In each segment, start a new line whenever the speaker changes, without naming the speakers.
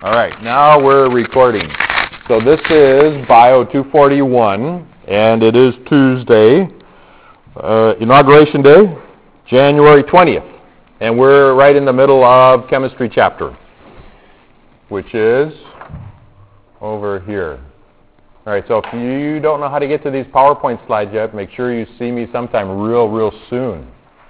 All right, now we're recording. So this is Bio 241, and it is Tuesday, Inauguration Day, January 20th. And we're right in the middle of chemistry chapter, which is over here. All right, so if you don't know how to get to these PowerPoint slides yet, make sure you see me sometime real soon.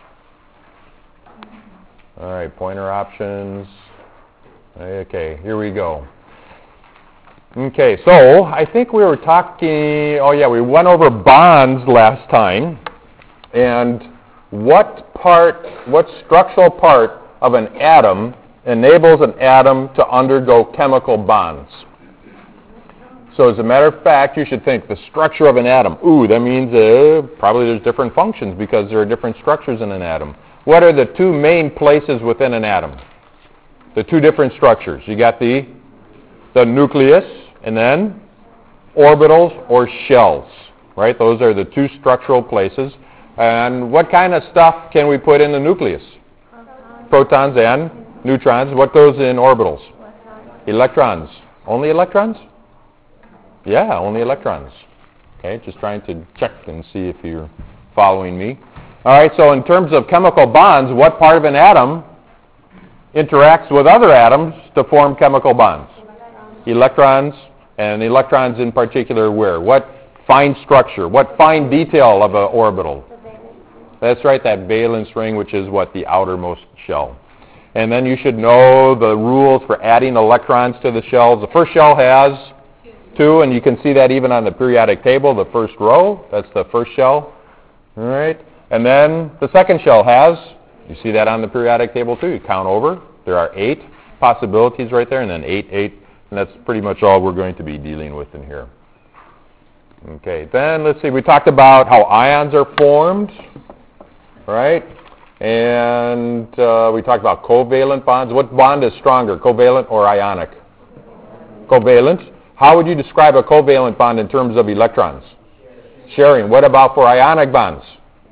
All right, pointer options. Okay, here we go. Okay, so I think we were talking, we went over bonds last time, and what structural part of an atom enables an atom to undergo chemical bonds? So as a matter of fact, you should think the structure of an atom. That means probably there's different functions because there are different structures in an atom. What are the two main places within an atom? The two different structures. You got the nucleus and then orbitals or shells, right? Those are the two structural places. And what kind of stuff can we put in the nucleus? Protons and neutrons. What goes in orbitals? Electrons. Only electrons? Yeah, only electrons. Okay, just trying to check and see if you're following me. All right, so in terms of chemical bonds, what part of an atom interacts with other atoms to form chemical bonds? Electrons, and electrons in particular where? What fine structure, what fine detail of an orbital? That's right, that valence ring, which is what? The outermost shell. And then you should know the rules for adding electrons to the shells. The first shell has 2, and you can see that even on the periodic table, the first row, that's the first shell. All right, and then the second shell has, you see that on the periodic table too. You count over. There are 8 possibilities right there, and then 8, and that's pretty much all we're going to be dealing with in here. Okay, then let's see. We talked about how ions are formed, right? And we talked about covalent bonds. What bond is stronger, covalent or ionic? Covalent. How would you describe a covalent bond in terms of electrons? Sharing. What about for ionic bonds?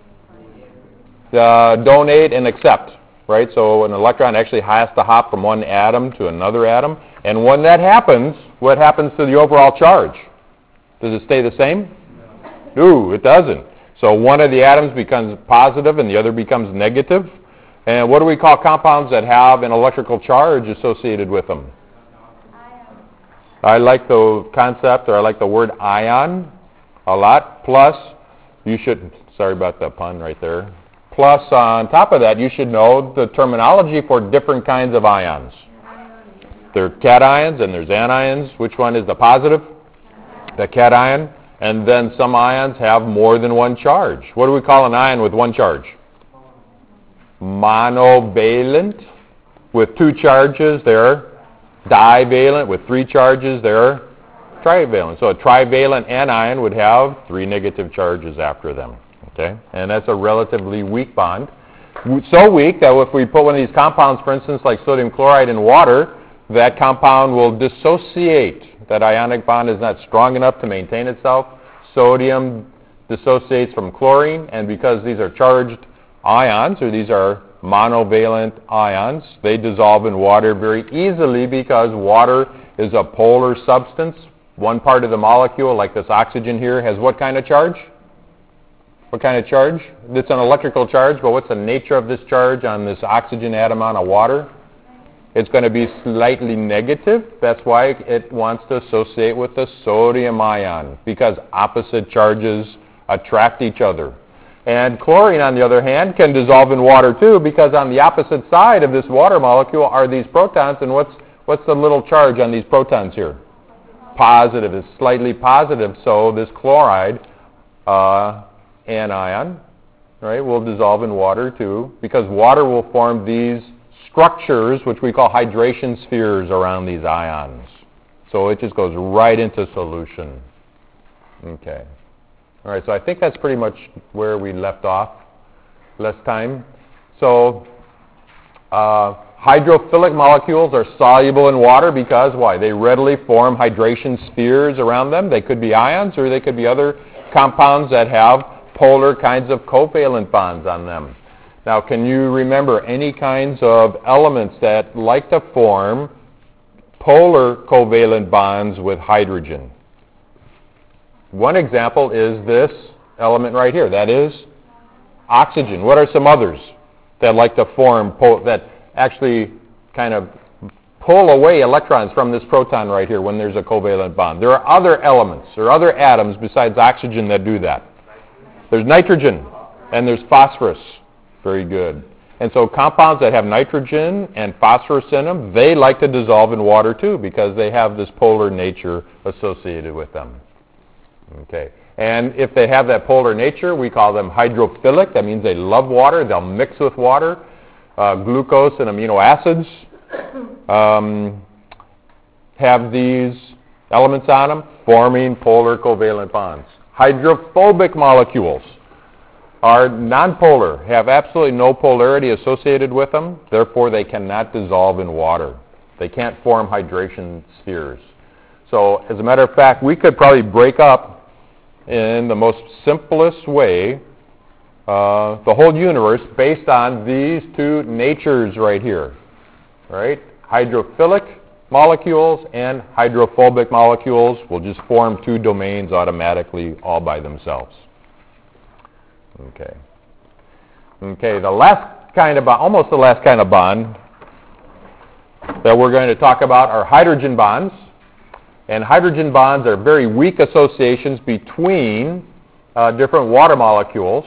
Donate and accept, right? So an electron actually has to hop from one atom to another atom. And when that happens, what happens to the overall charge? Does it stay the same? No, it doesn't. So one of the atoms becomes positive and the other becomes negative. And what do we call compounds that have an electrical charge associated with them? I like the concept, or I like the word ion a lot. Plus, sorry about that pun right there. Plus, on top of that, you should know the terminology for different kinds of ions. There are cations and there's anions. Which one is the positive? The cation. And then some ions have more than one charge. What do we call an ion with one charge? Monovalent. With 2 charges, they're divalent. With 3 charges, they're trivalent. So a trivalent anion would have 3 negative charges after them. Okay? And that's a relatively weak bond. So weak that if we put one of these compounds, for instance, like sodium chloride in water, that compound will dissociate. That ionic bond is not strong enough to maintain itself. Sodium dissociates from chlorine, and because these are charged ions, or these are monovalent ions, they dissolve in water very easily because water is a polar substance. One part of the molecule, like this oxygen here, has what kind of charge? What kind of charge? It's an electrical charge, but what's the nature of this charge on this oxygen atom on a water? It's going to be slightly negative. That's why it wants to associate with the sodium ion, because opposite charges attract each other. And chlorine, on the other hand, can dissolve in water too, because on the opposite side of this water molecule are these protons, and what's the little charge on these protons here? Positive. It's slightly positive, so this chloride anion, right, will dissolve in water too, because water will form these structures, which we call hydration spheres, around these ions. So it just goes right into solution. Okay. All right, so I think that's pretty much where we left off last time. So hydrophilic molecules are soluble in water because, why? They readily form hydration spheres around them. They could be ions, or they could be other compounds that have polar kinds of covalent bonds on them. Now, can you remember any kinds of elements that like to form polar covalent bonds with hydrogen. One example is this element right here. That is oxygen. What are some others that like to form, that actually kind of pull away electrons from this proton right here when there's a covalent bond? There are other elements or other atoms besides oxygen that do that. There's nitrogen and there's phosphorus. Very good. And so compounds that have nitrogen and phosphorus in them, they like to dissolve in water too because they have this polar nature associated with them. Okay. And if they have that polar nature, we call them hydrophilic. That means they love water. They'll mix with water. Glucose and amino acids have these elements on them, forming polar covalent bonds. Hydrophobic molecules are nonpolar, have absolutely no polarity associated with them. Therefore, they cannot dissolve in water. They can't form hydration spheres. So, as a matter of fact, we could probably break up in the most simplest way the whole universe based on these two natures right here, right? Hydrophilic molecules and hydrophobic molecules will just form two domains automatically all by themselves. Okay. Okay, the last kind of bond, almost the last kind of bond that we're going to talk about are hydrogen bonds. And hydrogen bonds are very weak associations between different water molecules.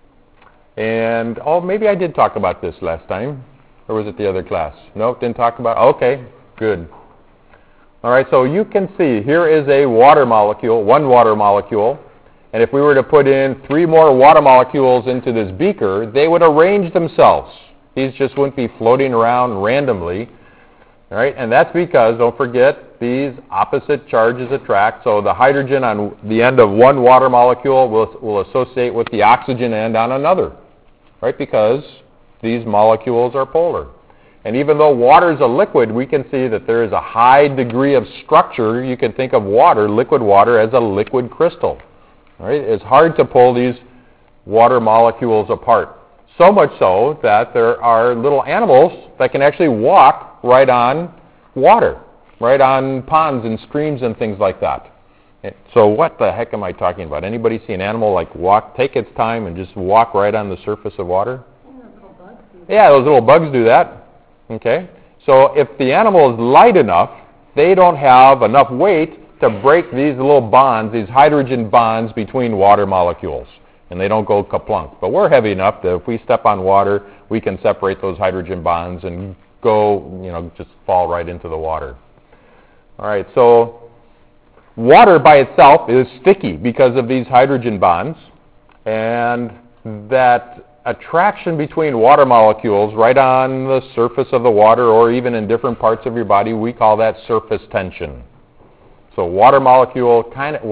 And, maybe I did talk about this last time. Or was it the other class? No, didn't talk about it? Okay, good. All right, so you can see here is a water molecule, one water molecule. And if we were to put in 3 more water molecules into this beaker, they would arrange themselves. These just wouldn't be floating around randomly. All right, and that's because, don't forget, these opposite charges attract. So the hydrogen on the end of one water molecule will associate with the oxygen end on another, right? Because these molecules are polar. And even though water is a liquid, we can see that there is a high degree of structure. You can think of water, liquid water, as a liquid crystal. All right? It's hard to pull these water molecules apart. So much so that there are little animals that can actually walk right on water, right on ponds and streams and things like that. So what the heck am I talking about? Anybody see an animal like take its time and just walk right on the surface of water? Yeah, those little bugs do that. Okay? So if the animal is light enough, they don't have enough weight to break these little bonds, these hydrogen bonds between water molecules. And they don't go kaplunk. But we're heavy enough that if we step on water, we can separate those hydrogen bonds and go, just fall right into the water. All right, so water by itself is sticky because of these hydrogen bonds. And that attraction between water molecules right on the surface of the water or even in different parts of your body, we call that surface tension. So water molecules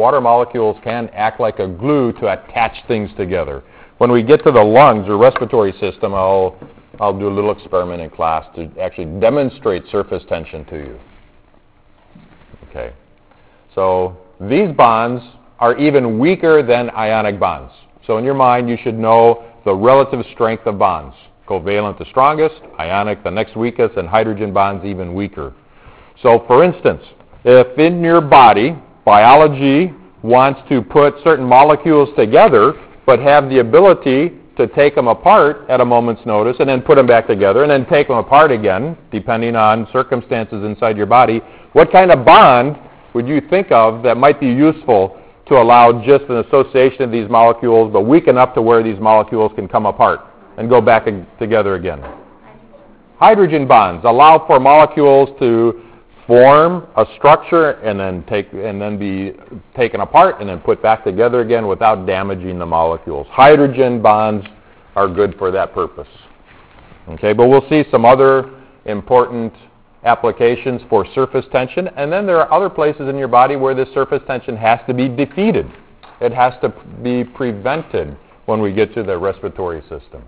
can act like a glue to attach things together. When we get to the lungs or respiratory system, I'll do a little experiment in class to actually demonstrate surface tension to you. Okay. So these bonds are even weaker than ionic bonds. So in your mind, you should know the relative strength of bonds. Covalent the strongest, ionic the next weakest, and hydrogen bonds even weaker. So for instance, if in your body, biology wants to put certain molecules together, but have the ability to take them apart at a moment's notice and then put them back together and then take them apart again, depending on circumstances inside your body, what kind of bond would you think of that might be useful to allow just an association of these molecules, but weak enough to where these molecules can come apart and go back together again? Hydrogen bonds allow for molecules to form a structure and then be taken apart and then put back together again without damaging the molecules. Hydrogen bonds are good for that purpose. Okay, but we'll see some other important applications for surface tension, and then there are other places in your body where this surface tension has to be defeated. It has to be prevented when we get to the respiratory system.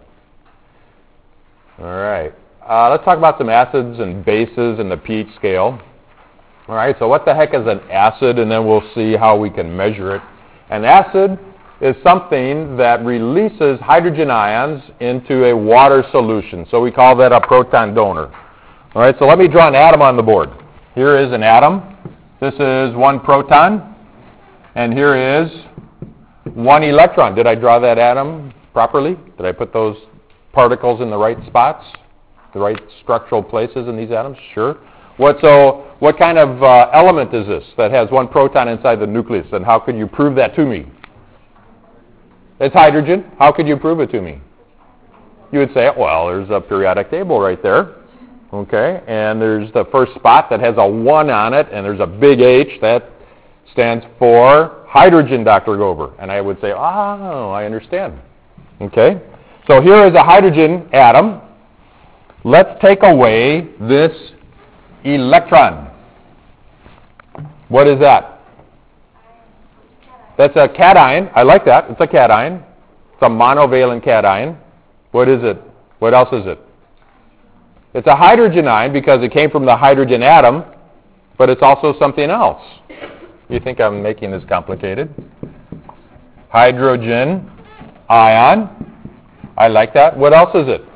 All right. Let's talk about some acids and bases and the pH scale. All right, so what the heck is an acid? And then we'll see how we can measure it. An acid is something that releases hydrogen ions into a water solution. So we call that a proton donor. All right, so let me draw an atom on the board. Here is an atom. This is one proton. And here is one electron. Did I draw that atom properly? Did I put those particles in the right spots? The right structural places in these atoms? Sure. What kind of element is this that has one proton inside the nucleus? And how could you prove that to me? It's hydrogen. How could you prove it to me? You would say, well, there's a periodic table right there. Okay, and there's the first spot that has a 1 on it, and there's a big H that stands for hydrogen, Dr. Gober. And I would say, oh, I understand. Okay, so here is a hydrogen atom. Let's take away this electron. What is that? That's a cation. I like that. It's a cation. It's a monovalent cation. What is it? What else is it? It's a hydrogen ion because it came from the hydrogen atom, but it's also something else. You think I'm making this complicated? Hydrogen ion. I like that. What else is it?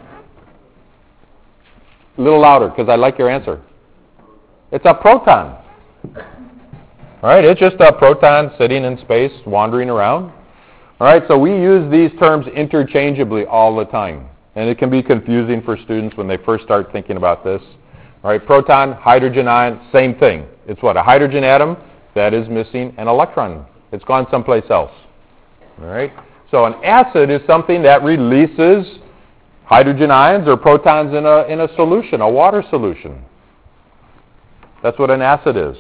A little louder because I like your answer. It's a proton. All right, it's just a proton sitting in space, wandering around. All right, so we use these terms interchangeably all the time. And it can be confusing for students when they first start thinking about this. All right, proton, hydrogen ion, same thing. It's what? A hydrogen atom that is missing an electron. It's gone someplace else. All right, so an acid is something that releases hydrogen ions or protons in a solution, a water solution. That's what an acid is.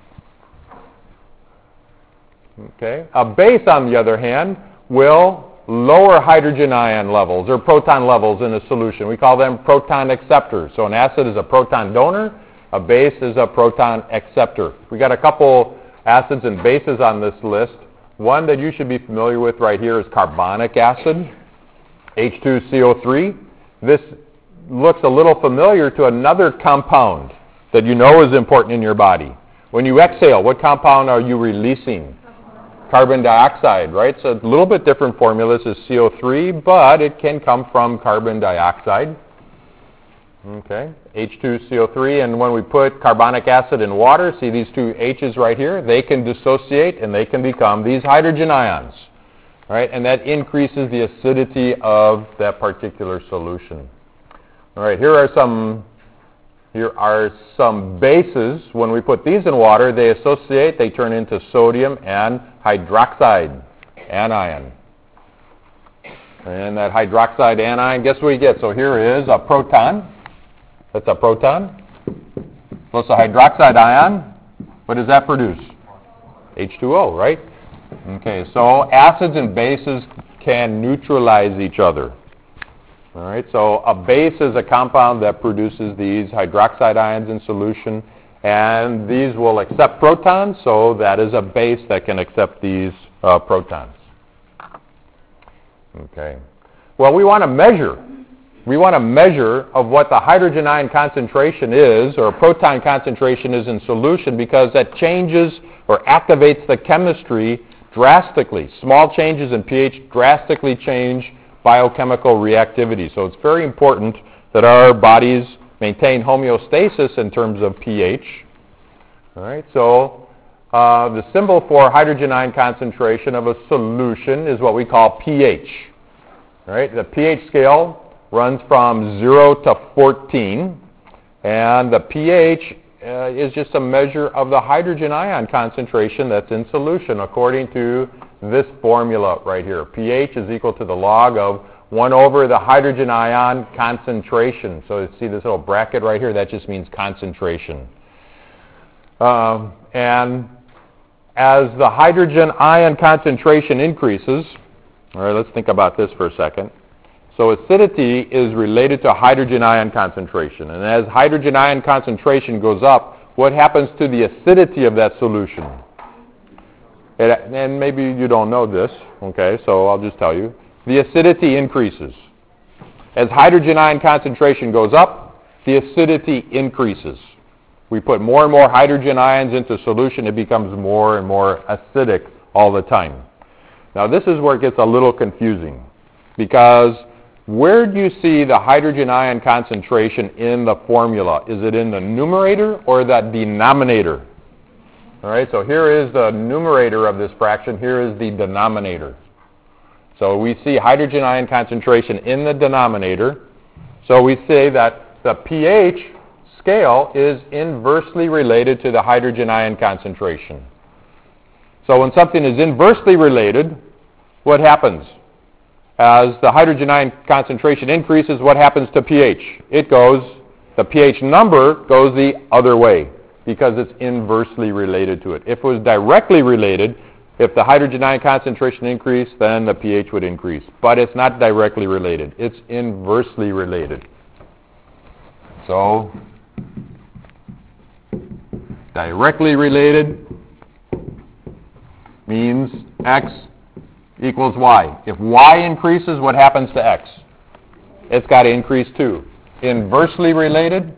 Okay, a base, on the other hand, will lower hydrogen ion levels or proton levels in a solution. We call them proton acceptors. So an acid is a proton donor, a base is a proton acceptor. We got a couple acids and bases on this list. One that you should be familiar with right here is carbonic acid, H2CO3. This looks a little familiar to another compound that you know is important in your body. When you exhale, what compound are you releasing? Carbon dioxide, right? So a little bit different formula. This is CO3, but it can come from carbon dioxide. Okay, H2CO3, and when we put carbonic acid in water, see these two H's right here? They can dissociate and they can become these hydrogen ions, right? And that increases the acidity of that particular solution. All right, here are some bases. When we put these in water, they associate, they turn into sodium and hydroxide anion. And that hydroxide anion, guess what you get? So here is a proton. That's a proton. Plus a hydroxide ion. What does that produce? H2O, right? Okay, so acids and bases can neutralize each other. All right, so a base is a compound that produces these hydroxide ions in solution, and these will accept protons, so that is a base that can accept these protons. Okay. Well, we want to measure. We want to measure of what the hydrogen ion concentration is, or proton concentration is in solution, because that changes or activates the chemistry drastically. Small changes in pH drastically change biochemical reactivity. So it's very important that our bodies maintain homeostasis in terms of pH. All right, so the symbol for hydrogen ion concentration of a solution is what we call pH. All right, the pH scale runs from 0 to 14, and the pH is just a measure of the hydrogen ion concentration that's in solution according to this formula right here. pH is equal to the log of 1 over the hydrogen ion concentration. So you see this little bracket right here? That just means concentration. And as the hydrogen ion concentration increases, all right, let's think about this for a second. So acidity is related to hydrogen ion concentration. And as hydrogen ion concentration goes up, what happens to the acidity of that solution? And maybe you don't know this, okay, so I'll just tell you. The acidity increases. As hydrogen ion concentration goes up, the acidity increases. We put more and more hydrogen ions into solution, it becomes more and more acidic all the time. Now this is where it gets a little confusing, because where do you see the hydrogen ion concentration in the formula? Is it in the numerator or the denominator? All right, so here is the numerator of this fraction. Here is the denominator. So we see hydrogen ion concentration in the denominator. So we say that the pH scale is inversely related to the hydrogen ion concentration. So when something is inversely related, what happens? As the hydrogen ion concentration increases, what happens to pH? The pH number goes the other way because it's inversely related to it. If it was directly related, if the hydrogen ion concentration increased, then the pH would increase. But it's not directly related. It's inversely related. So, directly related means X equals Y. If Y increases, what happens to X? It's got to increase too. Inversely related,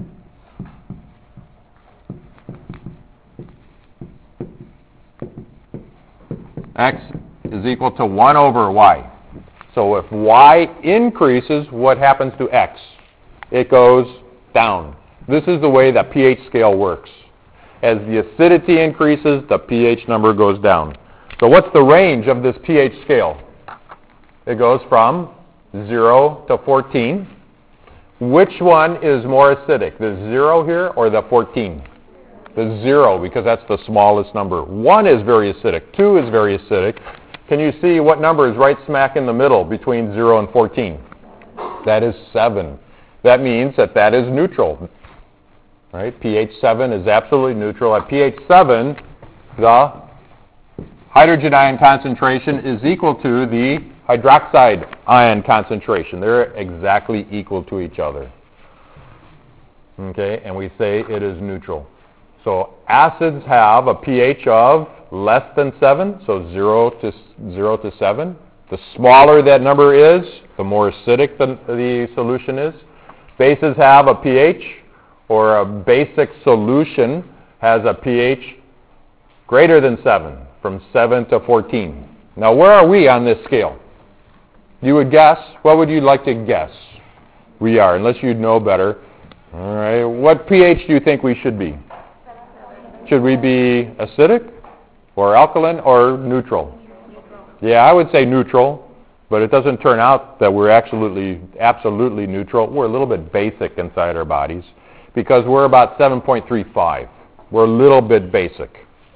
X is equal to 1 over Y. So if Y increases, what happens to X? It goes down. This is the way the pH scale works. As the acidity increases, the pH number goes down. So what's the range of this pH scale? It goes from 0 to 14. Which one is more acidic, the 0 here or the 14? The 0, because that's the smallest number. 1 is very acidic. 2 is very acidic. Can you see what number is right smack in the middle between 0 and 14? That is 7. That means that is neutral. Right? pH 7 is absolutely neutral. At pH 7, the hydrogen ion concentration is equal to the hydroxide ion concentration. They're exactly equal to each other. Okay, and we say it is neutral. So acids have a pH of less than 7, so 0 to 7. The smaller that number is, the more acidic the solution is. Bases have a pH, or a basic solution has a pH greater than 7, from 7 to 14. Now, where are we on this scale? You would guess. What would you like to guess? We are, unless you'd know better. All right. What pH do you think we should be? Should we be acidic or alkaline or neutral? Yeah, I would say neutral, but it doesn't turn out that we're absolutely neutral. We're a little bit basic inside our bodies because we're about 7.35. We're a little bit basic.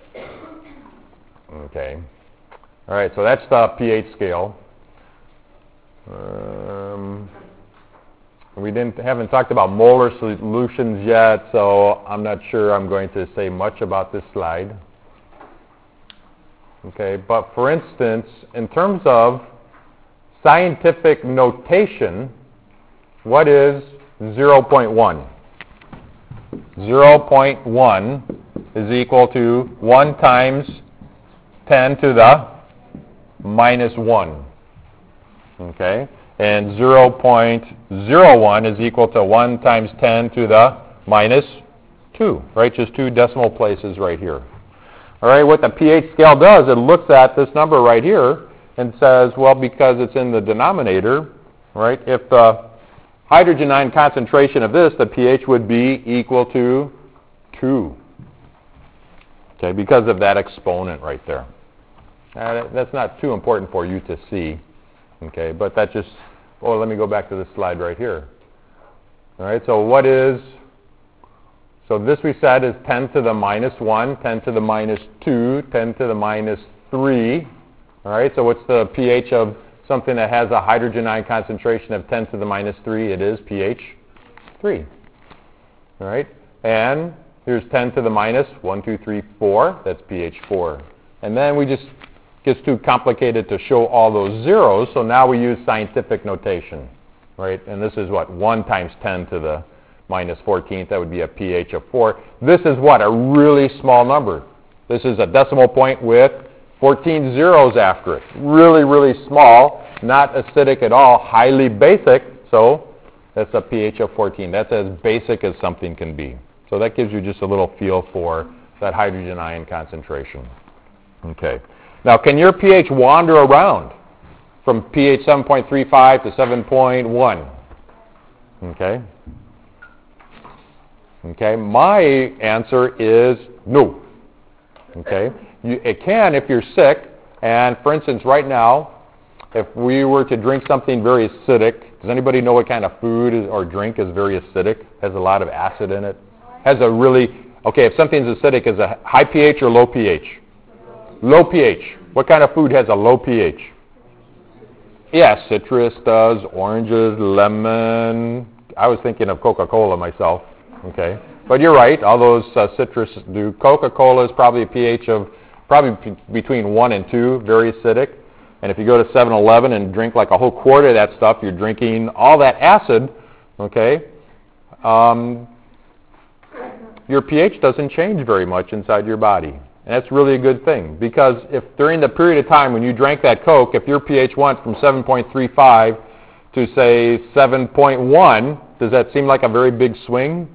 Okay. All right, so that's the pH scale. We haven't talked about molar solutions yet, so I'm not sure I'm going to say much about this slide. Okay, but for instance, in terms of scientific notation, what is 0.1? 0.1 is equal to 1 times 10 to the minus 1. Okay? And 0.01 is equal to 1 times 10 to the minus 2, right? Just 2 decimal places right here. All right, what the pH scale does, it looks at this number right here and says, well, because it's in the denominator, right, if the hydrogen ion concentration of this, the pH would be equal to 2. Okay, because of that exponent right there. That's not too important for you to see. Okay, but that just, oh, let me go back to this slide right here. All right, so what is, so this we said is 10 to the minus 1, 10 to the minus 2, 10 to the minus 3. All right, so what's the pH of something that has a hydrogen ion concentration of 10 to the minus 3? It is pH 3. All right, and here's 10 to the minus 1, 2, 3, 4. That's pH 4. And then we just, gets too complicated to show all those zeros, so now we use scientific notation, right? And this is what? 1 times 10 to the minus 14th. That would be a pH of 4. This is what? A really small number. This is a decimal point with 14 zeros after it. Really, really small, not acidic at all, highly basic, so that's a pH of 14. That's as basic as something can be. So that gives you just a little feel for that hydrogen ion concentration. Okay. Now, can your pH wander around? from pH 7.35 to 7.1? Okay. Okay, my answer is no. Okay, it can if you're sick, and for instance, right now, if we were to drink something very acidic, does anybody know what kind of food or drink is very acidic? Has a lot of acid in it? Has a really, okay, if something's acidic, is a high pH or low pH? Low pH. What kind of food has a low pH? Yes, citrus does, oranges, lemon. I was thinking of Coca-Cola myself. Okay, but you're right. All those citrus do. Coca-Cola is probably a pH of probably between 1 and 2, very acidic. And if you go to 7-Eleven and drink like a whole quart of that stuff, you're drinking all that acid. Okay, your pH doesn't change very much inside your body. And that's really a good thing, because if during the period of time when you drank that Coke, if your pH went from 7.35 to say 7.1, does that seem like a very big swing?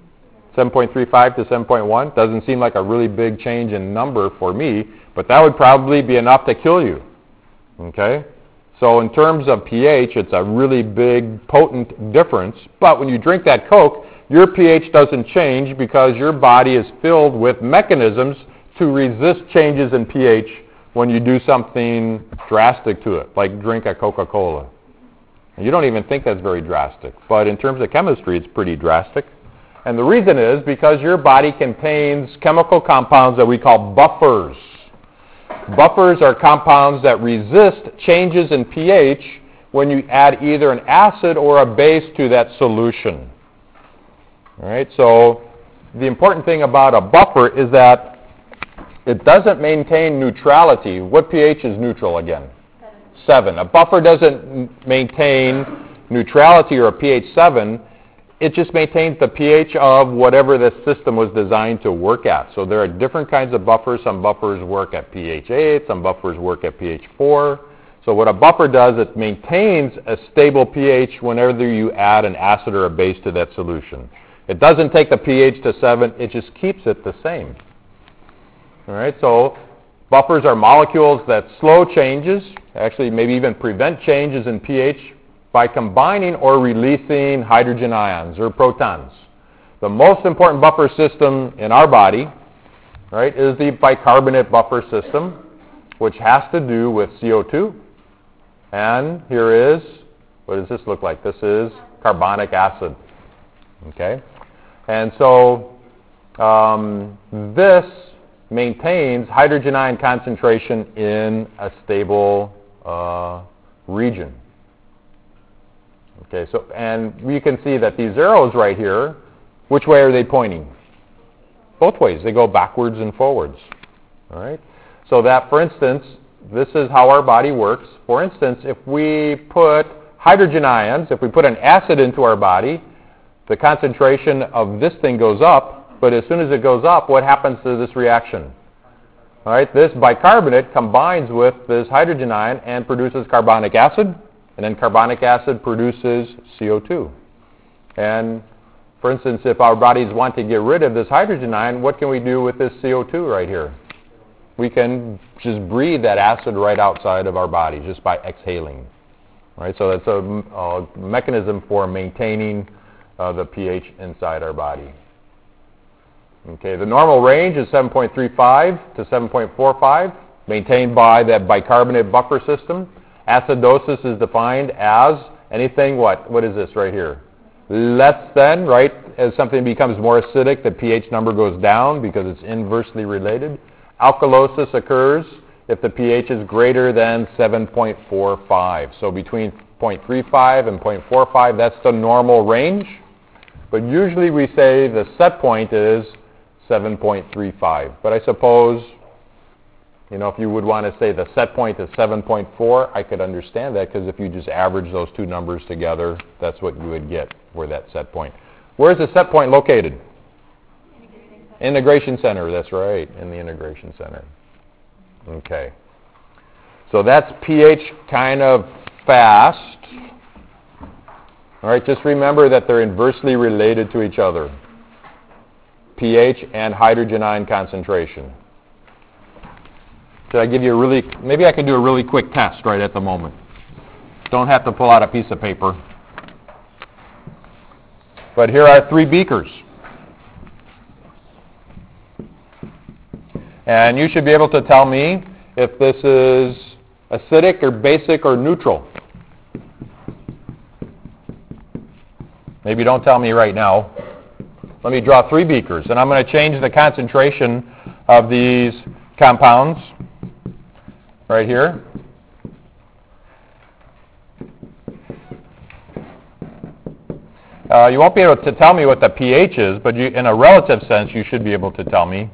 7.35 to 7.1 doesn't seem like a really big change in number for me, but that would probably be enough to kill you. Okay? So in terms of pH, it's a really big, potent difference. But when you drink that Coke, your pH doesn't change because your body is filled with mechanisms to resist changes in pH when you do something drastic to it, like drink a Coca-Cola. You don't even think that's very drastic, but in terms of chemistry, it's pretty drastic. And the reason is because your body contains chemical compounds that we call buffers. Buffers are compounds that resist changes in pH when you add either an acid or a base to that solution. All right, so the important thing about a buffer is that it doesn't maintain neutrality. What pH is neutral again? 7. A buffer doesn't maintain neutrality or a pH 7. It just maintains the pH of whatever the system was designed to work at. So there are different kinds of buffers. Some buffers work at pH 8. Some buffers work at pH 4. So what a buffer does, it maintains a stable pH whenever you add an acid or a base to that solution. It doesn't take the pH to 7. It just keeps it the same. All right, so buffers are molecules that slow changes, actually maybe even prevent changes in pH by combining or releasing hydrogen ions or protons. The most important buffer system in our body, right, is the bicarbonate buffer system, which has to do with CO2. And here is, what does this look like? This is carbonic acid. Okay? And so this maintains hydrogen ion concentration in a stable region. Okay, so, and we can see that these arrows right here, which way are they pointing? Both ways. They go backwards and forwards. All right? So that, for instance, this is how our body works. For instance, if we put hydrogen ions, if we put an acid into our body, the concentration of this thing goes up, but as soon as it goes up, what happens to this reaction? All right, this bicarbonate combines with this hydrogen ion and produces carbonic acid, and then carbonic acid produces CO2. And for instance, if our bodies want to get rid of this hydrogen ion, what can we do with this CO2 right here? We can just breathe that acid right outside of our body just by exhaling. Right? So that's a mechanism for maintaining the pH inside our body. Okay, the normal range is 7.35 to 7.45, maintained by that bicarbonate buffer system. Acidosis is defined as anything, what is this right here? Less than, right? As something becomes more acidic, the pH number goes down because it's inversely related. Alkalosis occurs if the pH is greater than 7.45. So between 0.35 and 0.45, that's the normal range. But usually we say the set point is 7.35. But I suppose, if you would want to say the set point is 7.4, I could understand that, because if you just average those two numbers together, that's what you would get for that set point. Where is the set point located? Integration center, that's right, in the integration center. Okay. So that's pH kind of fast. All right, just remember that they're inversely related to each other. pH and hydrogen ion concentration. Should I give you maybe I can do a really quick test right at the moment. Don't have to pull out a piece of paper. But here are 3 beakers. And you should be able to tell me if this is acidic or basic or neutral. Maybe don't tell me right now. Let me draw 3 beakers, and I'm going to change the concentration of these compounds right here. You won't be able to tell me what the pH is, but in a relative sense, you should be able to tell me.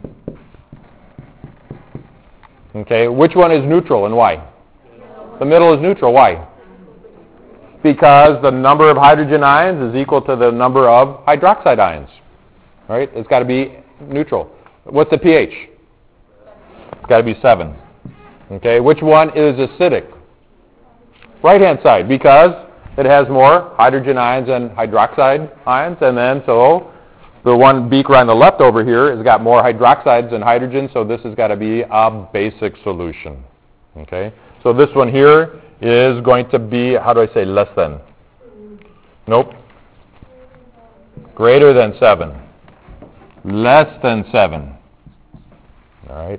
Okay, which one is neutral and why? The middle is neutral. Why? Because the number of hydrogen ions is equal to the number of hydroxide ions. Right? It's got to be neutral. What's the pH? It's got to be 7. Okay, which one is acidic? Right-hand side, because it has more hydrogen ions and hydroxide ions, and then so the one beaker on the left over here has got more hydroxides than hydrogen, so this has got to be a basic solution. Okay, so this one here is going to be, how do I say less than? Nope. Greater than 7. Less than 7. All right.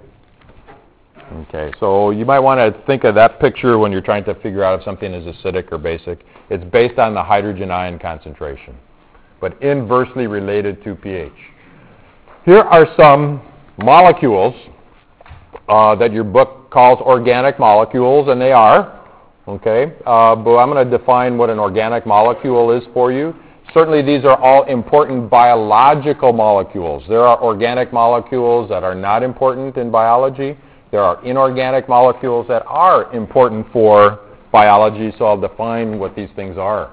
Okay, so you might want to think of that picture when you're trying to figure out if something is acidic or basic. It's based on the hydrogen ion concentration, but inversely related to pH. Here are some molecules that your book calls organic molecules, and they are. Okay, but I'm going to define what an organic molecule is for you. Certainly these are all important biological molecules. There are organic molecules that are not important in biology. There are inorganic molecules that are important for biology, so I'll define what these things are.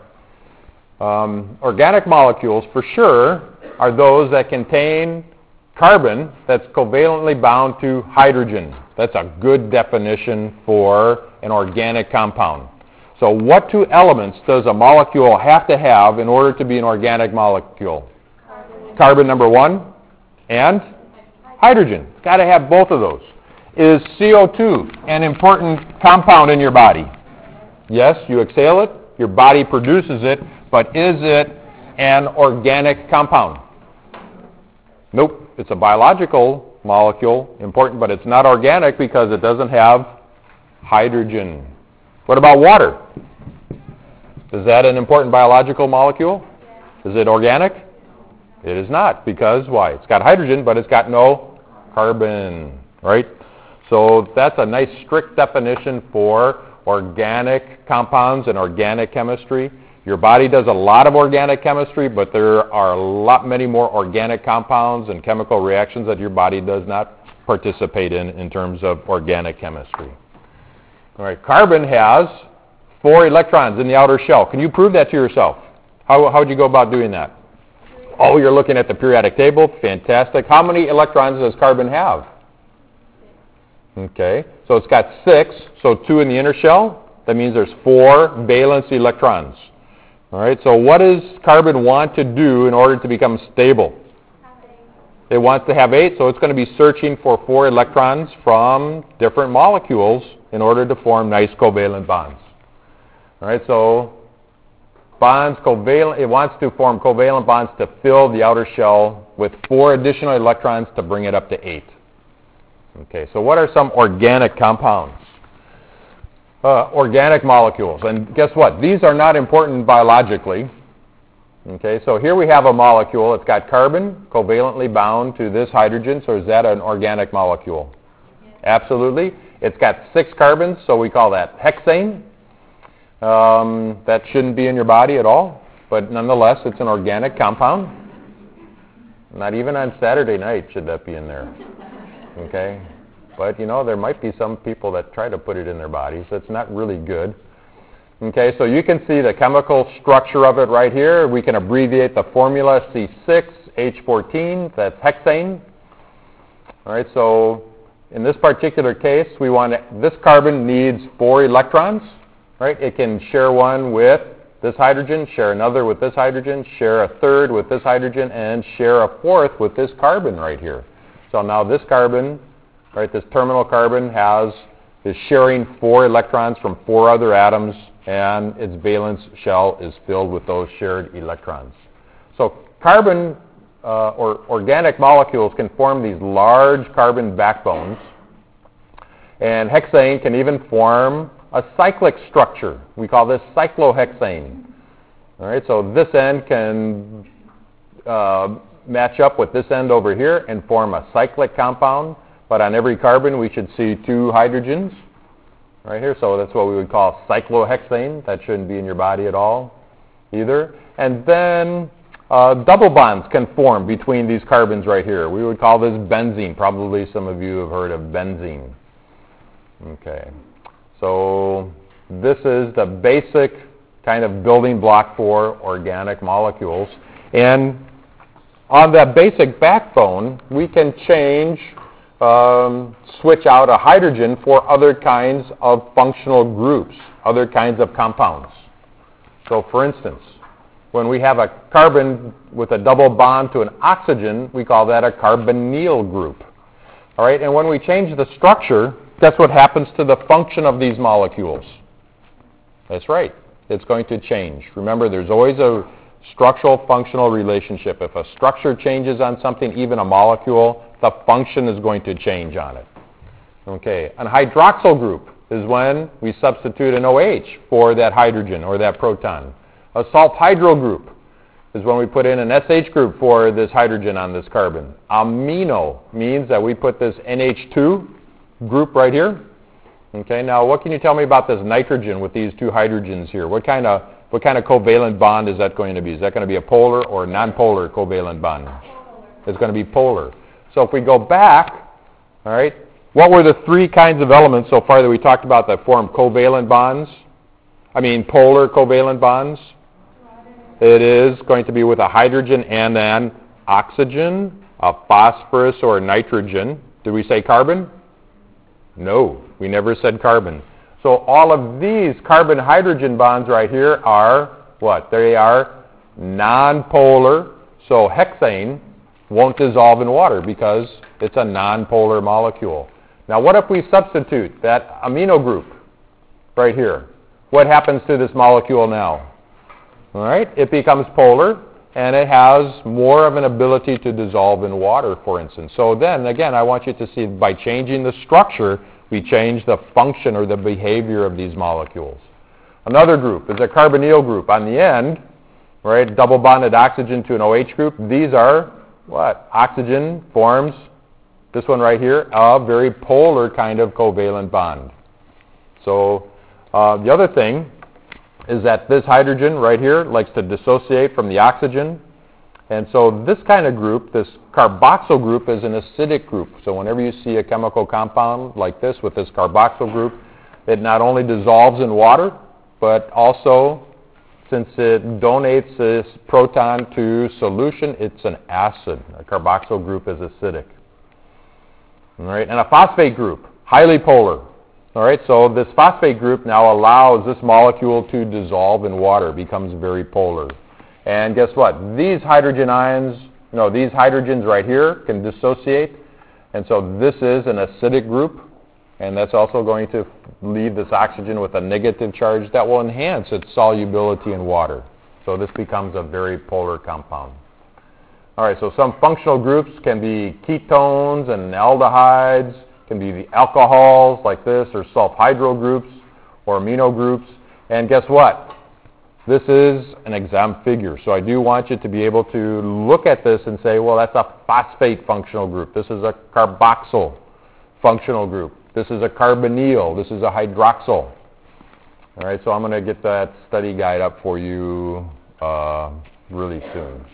Organic molecules, for sure, are those that contain carbon that's covalently bound to hydrogen. That's a good definition for an organic compound. So what 2 elements does a molecule have to have in order to be an organic molecule? Carbon number 1 and hydrogen. It's got to have both of those. Is CO2 an important compound in your body? Yes, you exhale it, your body produces it, but is it an organic compound? Nope. It's a biological molecule, important, but it's not organic because it doesn't have hydrogen. What about water? Is that an important biological molecule? Is it organic? It is not, because why? It's got hydrogen, but it's got no carbon, right? So that's a nice strict definition for organic compounds and organic chemistry. Your body does a lot of organic chemistry, but there are many more organic compounds and chemical reactions that your body does not participate in terms of organic chemistry. All right, carbon has 4 electrons in the outer shell. Can you prove that to yourself? How would you go about doing that? Oh, you're looking at the periodic table. Fantastic. How many electrons does carbon have? Okay, so it's got 6, so 2 in the inner shell. That means there's 4 valence electrons. All right, so what does carbon want to do in order to become stable? It wants to have 8, so it's going to be searching for 4 electrons from different molecules in order to form nice covalent bonds. All right, so bonds covalent, it wants to form covalent bonds to fill the outer shell with 4 additional electrons to bring it up to 8. Okay, so what are some organic compounds? Organic molecules. And guess what? These are not important biologically. Okay, so here we have a molecule. It's got carbon covalently bound to this hydrogen, so is that an organic molecule? Yes. Absolutely. It's got 6 carbons, so we call that hexane. That shouldn't be in your body at all, but nonetheless, it's an organic compound. Not even on Saturday night should that be in there. Okay, but you know, there might be some people that try to put it in their bodies. That's not really good. Okay, so you can see the chemical structure of it right here. We can abbreviate the formula C6H14. That's hexane. All right, so in this particular case, this carbon needs 4 electrons. Right? It can share one with this hydrogen, share another with this hydrogen, share a third with this hydrogen, and share a 4th with this carbon right here. So now this carbon, right, this terminal carbon is sharing 4 electrons from 4 other atoms and its valence shell is filled with those shared electrons. So carbon or organic molecules can form these large carbon backbones, and hexane can even form a cyclic structure. We call this cyclohexane. All right, so this end can match up with this end over here and form a cyclic compound, but on every carbon we should see 2 hydrogens right here, so that's what we would call cyclohexane. That shouldn't be in your body at all either. And then double bonds can form between these carbons right here. We would call this benzene. Probably some of you have heard of benzene. Okay, so this is the basic kind of building block for organic molecules. And on that basic backbone, we can change, switch out a hydrogen for other kinds of functional groups, other kinds of compounds. So for instance, when we have a carbon with a double bond to an oxygen, we call that a carbonyl group. All right, and when we change the structure, guess what happens to the function of these molecules? That's right, it's going to change. Remember, there's always a structural functional relationship. If a structure changes on something, even a molecule, the function is going to change on it. Okay, a hydroxyl group is when we substitute an OH for that hydrogen or that proton. A sulfhydryl group is when we put in an SH group for this hydrogen on this carbon. Amino means that we put this NH2 group right here. Okay, now what can you tell me about this nitrogen with these 2 hydrogens here? What kind of covalent bond is that going to be? Is that going to be a polar or non-polar covalent bond? It's going to be polar. So if we go back, all right, what were the 3 kinds of elements so far that we talked about that form covalent bonds? Polar covalent bonds? It is going to be with a hydrogen and an oxygen, a phosphorus or nitrogen. Did we say carbon? No, we never said carbon. So all of these carbon-hydrogen bonds right here are what? They are non-polar. So hexane won't dissolve in water because it's a non-polar molecule. Now what if we substitute that amino group right here? What happens to this molecule now? All right, it becomes polar, and it has more of an ability to dissolve in water, for instance. So then, again, I want you to see by changing the structure, we change the function or the behavior of these molecules. Another group is a carbonyl group. On the end, right, double bonded oxygen to an OH group. These are what? Oxygen forms, this one right here, a very polar kind of covalent bond. So the other thing is that this hydrogen right here likes to dissociate from the oxygen. And so this kind of group, this carboxyl group, is an acidic group. So whenever you see a chemical compound like this with this carboxyl group, it not only dissolves in water, but also, since it donates this proton to solution, it's an acid. A carboxyl group is acidic. All right, and a phosphate group, highly polar. All right, so this phosphate group now allows this molecule to dissolve in water, becomes very polar. And guess what? These hydrogen ions, these hydrogens right here can dissociate. And so this is an acidic group, and that's also going to leave this oxygen with a negative charge that will enhance its solubility in water. So this becomes a very polar compound. All right, so some functional groups can be ketones and aldehydes, can be the alcohols like this, or sulfhydryl groups, or amino groups. And guess what? This is an exam figure. So I do want you to be able to look at this and say, well, that's a phosphate functional group. This is a carboxyl functional group. This is a carbonyl. This is a hydroxyl. All right, so I'm going to get that study guide up for you really soon.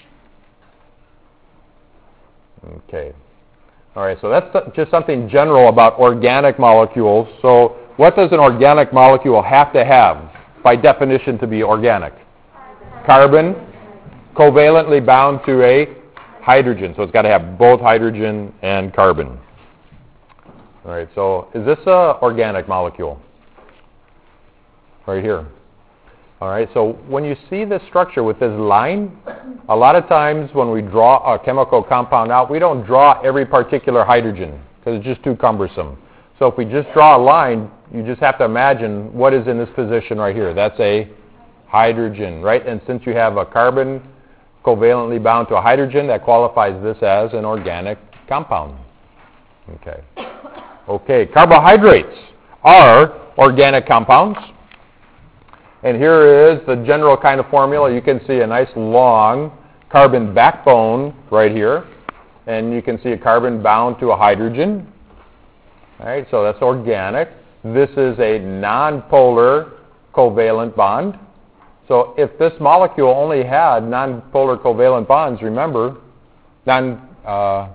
Okay. All right, so that's just something general about organic molecules. So what does an organic molecule have to have by definition to be organic? Carbon covalently bound to a hydrogen. So it's got to have both hydrogen and carbon. All right, so is this an organic molecule? Right here. All right, so when you see this structure with this line, a lot of times when we draw a chemical compound out, we don't draw every particular hydrogen because it's just too cumbersome. So if we just draw a line, you just have to imagine what is in this position right here. That's a hydrogen, right? And since you have a carbon covalently bound to a hydrogen, that qualifies this as an organic compound. Okay. Okay, carbohydrates are organic compounds. And here is the general kind of formula. You can see a nice long carbon backbone right here. And you can see a carbon bound to a hydrogen. All right, so that's organic. This is a nonpolar covalent bond. So if this molecule only had nonpolar covalent bonds, remember, nonpolar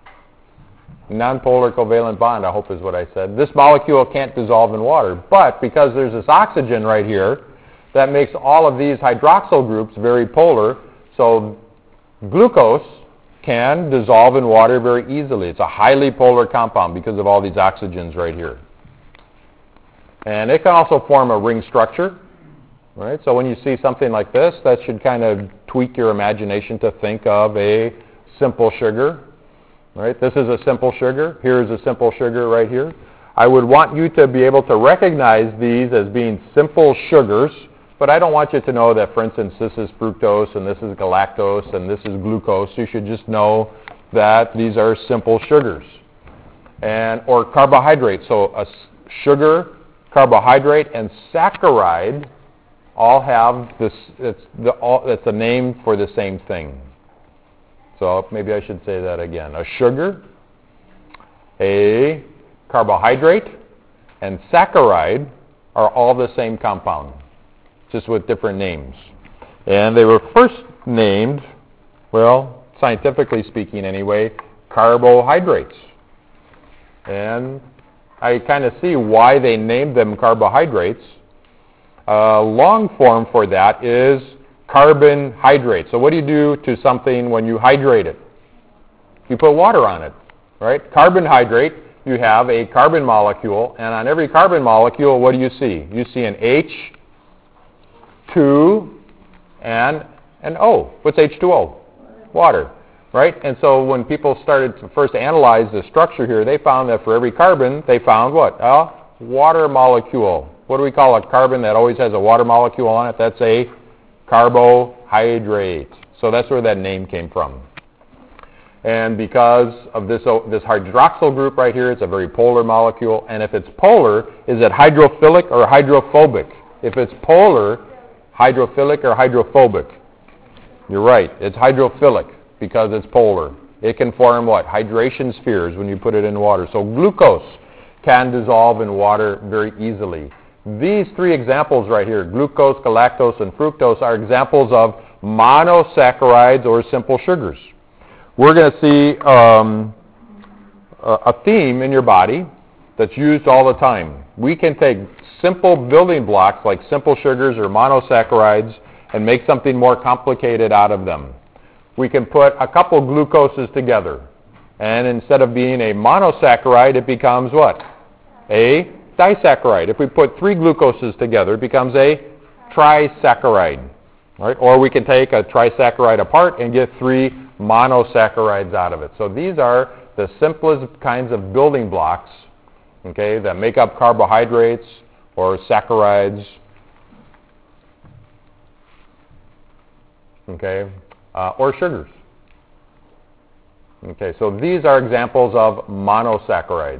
covalent bond, I hope is what I said. This molecule can't dissolve in water. But because there's this oxygen right here, that makes all of these hydroxyl groups very polar. So glucose can dissolve in water very easily. It's a highly polar compound because of all these oxygens right here. And it can also form a ring structure. Right? So when you see something like this, that should kind of tweak your imagination to think of a simple sugar. Right? This is a simple sugar. Here's a simple sugar right here. I would want you to be able to recognize these as being simple sugars, but I don't want you to know that, for instance, this is fructose and this is galactose and this is glucose. You should just know that these are simple sugars. Or carbohydrates. So a sugar, carbohydrate, and saccharide all have this, it's a name for the same thing. So maybe I should say that again. A sugar, a carbohydrate, and saccharide are all the same compound, just with different names. And they were first named, well, scientifically speaking anyway, carbohydrates. And I kind of see why they named them carbohydrates. Long form for that is carbon hydrate. So what do you do to something when you hydrate it? You put water on it, right? Carbon hydrate, you have a carbon molecule, and on every carbon molecule, what do you see? You see an H, 2, and an O. What's H2O? Water, right? And so when people started to first analyze the structure here, they found that for every carbon, they found what? A water molecule. What do we call a carbon that always has a water molecule on it? That's a carbohydrate. So that's where that name came from. And because of this hydroxyl group right here, it's a very polar molecule. And if it's polar, is it hydrophilic or hydrophobic? If it's polar, hydrophilic or hydrophobic? You're right. It's hydrophilic because it's polar. It can form what? Hydration spheres when you put it in water. So glucose can dissolve in water very easily. These three examples right here, glucose, galactose, and fructose, are examples of monosaccharides or simple sugars. We're going to see a theme in your body that's used all the time. We can take simple building blocks like simple sugars or monosaccharides and make something more complicated out of them. We can put a couple glucoses together, and instead of being a monosaccharide, it becomes what? A disaccharide. If we put 3 glucoses together, it becomes a trisaccharide. Right? Or we can take a trisaccharide apart and get 3 monosaccharides out of it. So these are the simplest kinds of building blocks, okay, that make up carbohydrates or saccharides, okay, or sugars. Okay, so these are examples of monosaccharides.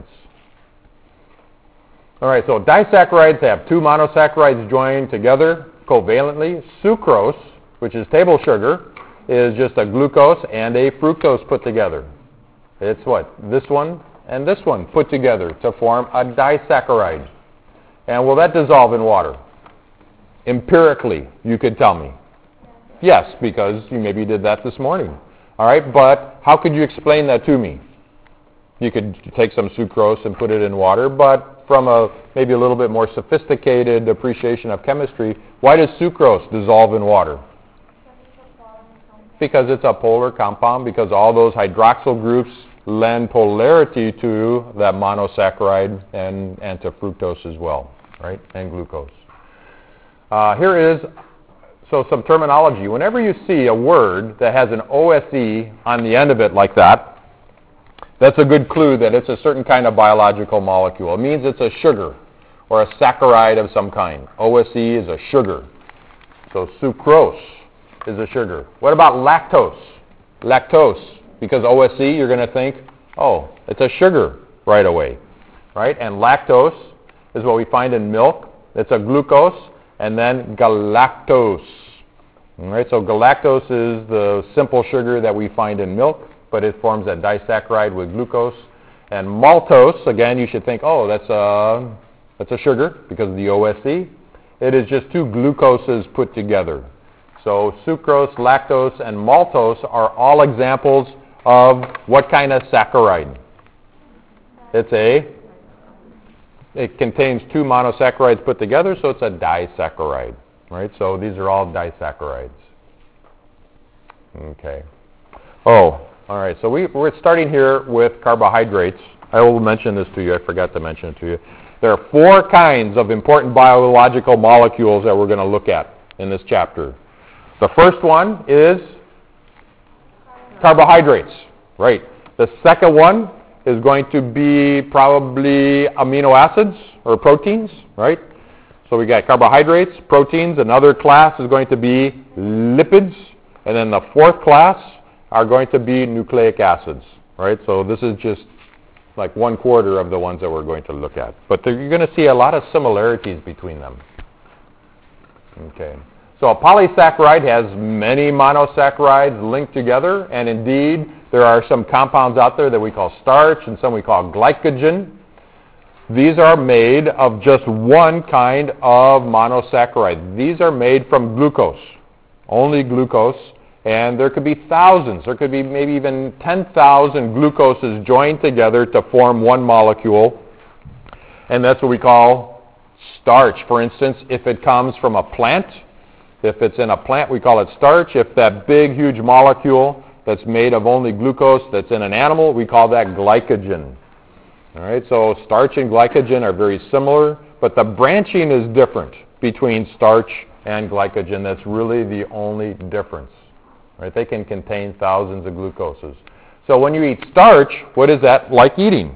All right, so disaccharides have 2 monosaccharides joined together covalently. Sucrose, which is table sugar, is just a glucose and a fructose put together. It's what? This one and this one put together to form a disaccharide. And will that dissolve in water? Empirically, you could tell me. Yes, because you maybe did that this morning. All right, but how could you explain that to me? You could take some sucrose and put it in water, but from a maybe a little bit more sophisticated appreciation of chemistry, why does sucrose dissolve in water? Because it's a polar compound, because all those hydroxyl groups lend polarity to that monosaccharide and to fructose as well, right, and glucose. Here is some terminology. Whenever you see a word that has an OSE on the end of it like that, that's a good clue that it's a certain kind of biological molecule. It means it's a sugar or a saccharide of some kind. OSE is a sugar. So sucrose is a sugar. What about lactose? Lactose, because OSE, you're going to think, oh, it's a sugar right away, right? And lactose is what we find in milk. It's a glucose, and then galactose. All right, so galactose is the simple sugar that we find in milk, but it forms a disaccharide with glucose. And maltose, again, you should think, oh, that's a sugar because of the OSE. It is just two glucoses put together. So sucrose, lactose, and maltose are all examples of what kind of saccharide? It contains two monosaccharides put together, so it's a disaccharide. Right? So these are all disaccharides. Okay. Oh, all right. So we're starting here with carbohydrates. I will mention this to you. I forgot to mention it to you. There are 4 kinds of important biological molecules that we're going to look at in this chapter. The first one is carbohydrates. Right. The second one is going to be probably amino acids or proteins. Right. So we got carbohydrates, proteins. Another class is going to be lipids. And then the fourth class are going to be nucleic acids. Right? So this is just like 1/4 of the ones that we're going to look at. But you're going to see a lot of similarities between them. Okay. So a polysaccharide has many monosaccharides linked together. And indeed, there are some compounds out there that we call starch and some we call glycogen. These are made of just one kind of monosaccharide. These are made from glucose, only glucose, and there could be thousands. There could be maybe even 10,000 glucoses joined together to form one molecule, and that's what we call starch. For instance, if it comes from a plant, if it's in a plant, we call it starch. If that big, huge molecule that's made of only glucose that's in an animal, we call that glycogen. All right, so starch and glycogen are very similar, but the branching is different between starch and glycogen. That's really the only difference. Right? They can contain thousands of glucoses. So when you eat starch, what is that like eating?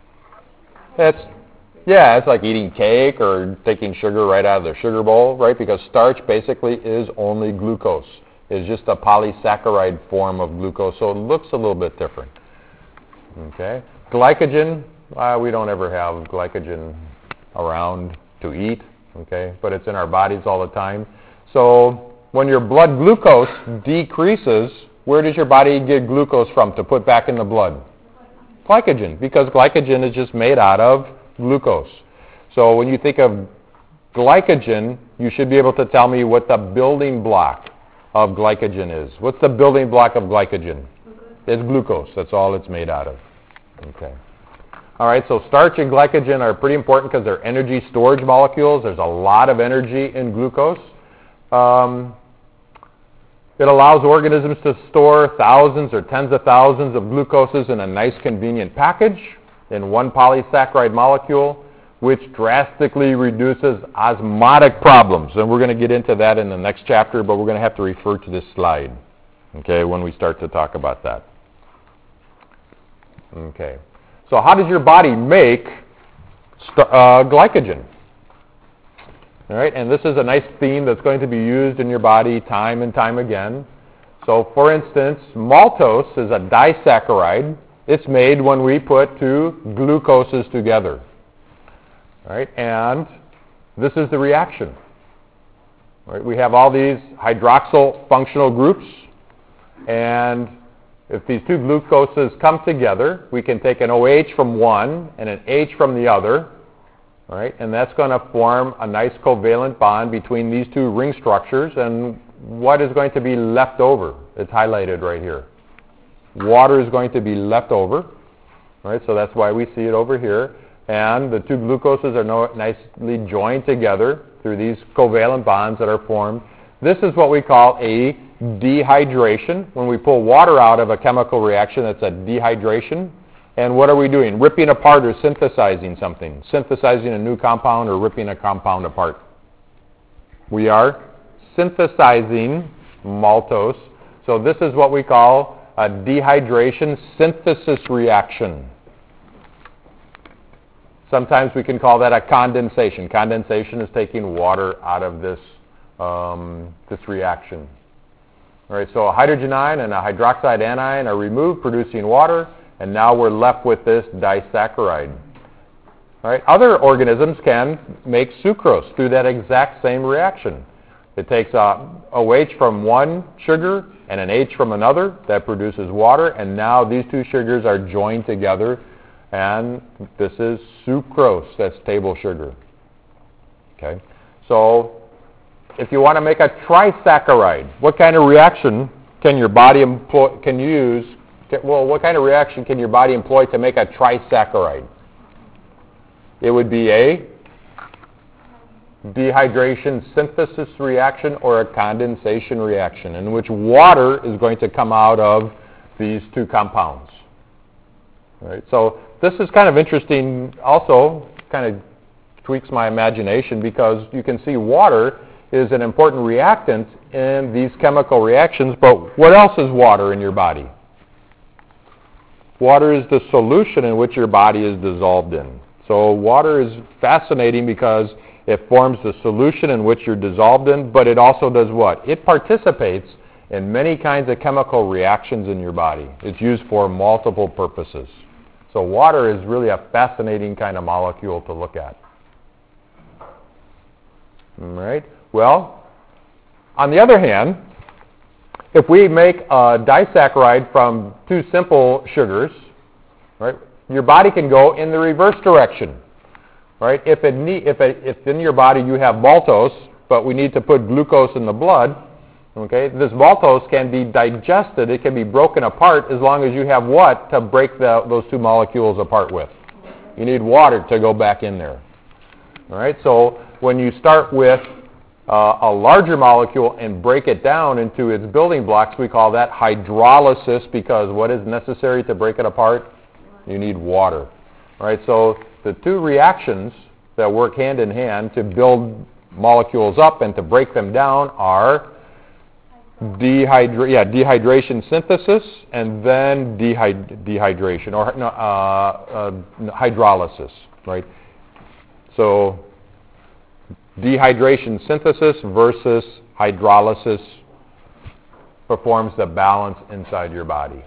It's like eating cake or taking sugar right out of the sugar bowl, right? Because starch basically is only glucose. It's just a polysaccharide form of glucose, so it looks a little bit different. Okay? Glycogen, we don't ever have glycogen around to eat, okay? But it's in our bodies all the time. So when your blood glucose decreases, where does your body get glucose from to put back in the blood? Glycogen, because glycogen is just made out of glucose. So when you think of glycogen, you should be able to tell me what the building block of glycogen is. What's the building block of glycogen? It's glucose. That's all it's made out of. Okay. All right, so starch and glycogen are pretty important because they're energy storage molecules. There's a lot of energy in glucose. It allows organisms to store thousands or tens of thousands of glucoses in a nice convenient package in one polysaccharide molecule, which drastically reduces osmotic problems. And we're going to get into that in the next chapter, but we're going to have to refer to this slide, okay, when we start to talk about that. Okay. So how does your body make glycogen? All right, and this is a nice theme that's going to be used in your body time and time again. So, for instance, maltose is a disaccharide. It's made when we put two glucoses together. All right, and this is the reaction. All right, we have all these hydroxyl functional groups, and if these two glucoses come together, we can take an OH from one and an H from the other, all right, and that's going to form a nice covalent bond between these two ring structures, and what is going to be left over? It's highlighted right here. Water is going to be left over, all right, so that's why we see it over here, and the two glucoses are nicely joined together through these covalent bonds that are formed. This is what we call a dehydration. When we pull water out of a chemical reaction, that's a dehydration. And what are we doing? Ripping apart or synthesizing something. Synthesizing a new compound or ripping a compound apart. We are synthesizing maltose. So this is what we call a dehydration synthesis reaction. Sometimes we can call that a condensation. Condensation is taking water out of this, this reaction. All right, so a hydrogen ion and a hydroxide anion are removed, producing water, and now we're left with this disaccharide. All right, other organisms can make sucrose through that exact same reaction. It takes a OH from one sugar and an H from another that produces water, and now these two sugars are joined together, and this is sucrose. That's table sugar. Okay, so if you want to make a trisaccharide, what kind of reaction can your body employ? What kind of reaction can your body employ to make a trisaccharide? It would be a dehydration synthesis reaction or a condensation reaction in which water is going to come out of these two compounds. All right, so this is kind of interesting also, kind of tweaks my imagination because you can see water is an important reactant in these chemical reactions, but what else is water in your body? Water is the solution in which your body is dissolved in. So water is fascinating because it forms the solution in which you're dissolved in, but it also does what? It participates in many kinds of chemical reactions in your body. It's used for multiple purposes. So water is really a fascinating kind of molecule to look at. All right. Well, on the other hand, if we make a disaccharide from two simple sugars, right, your body can go in the reverse direction. Right? If in your body you have maltose, but we need to put glucose in the blood, okay, this maltose can be digested. It can be broken apart as long as you have what to break those two molecules apart with. You need water to go back in there. All right. So when you start with a larger molecule and break it down into its building blocks, we call that hydrolysis because what is necessary to break it apart? You need water. All right. So the two reactions that work hand in hand to build molecules up and to break them down are dehydration synthesis and then dehydration or hydrolysis, right? So dehydration synthesis versus hydrolysis performs the balance inside your body.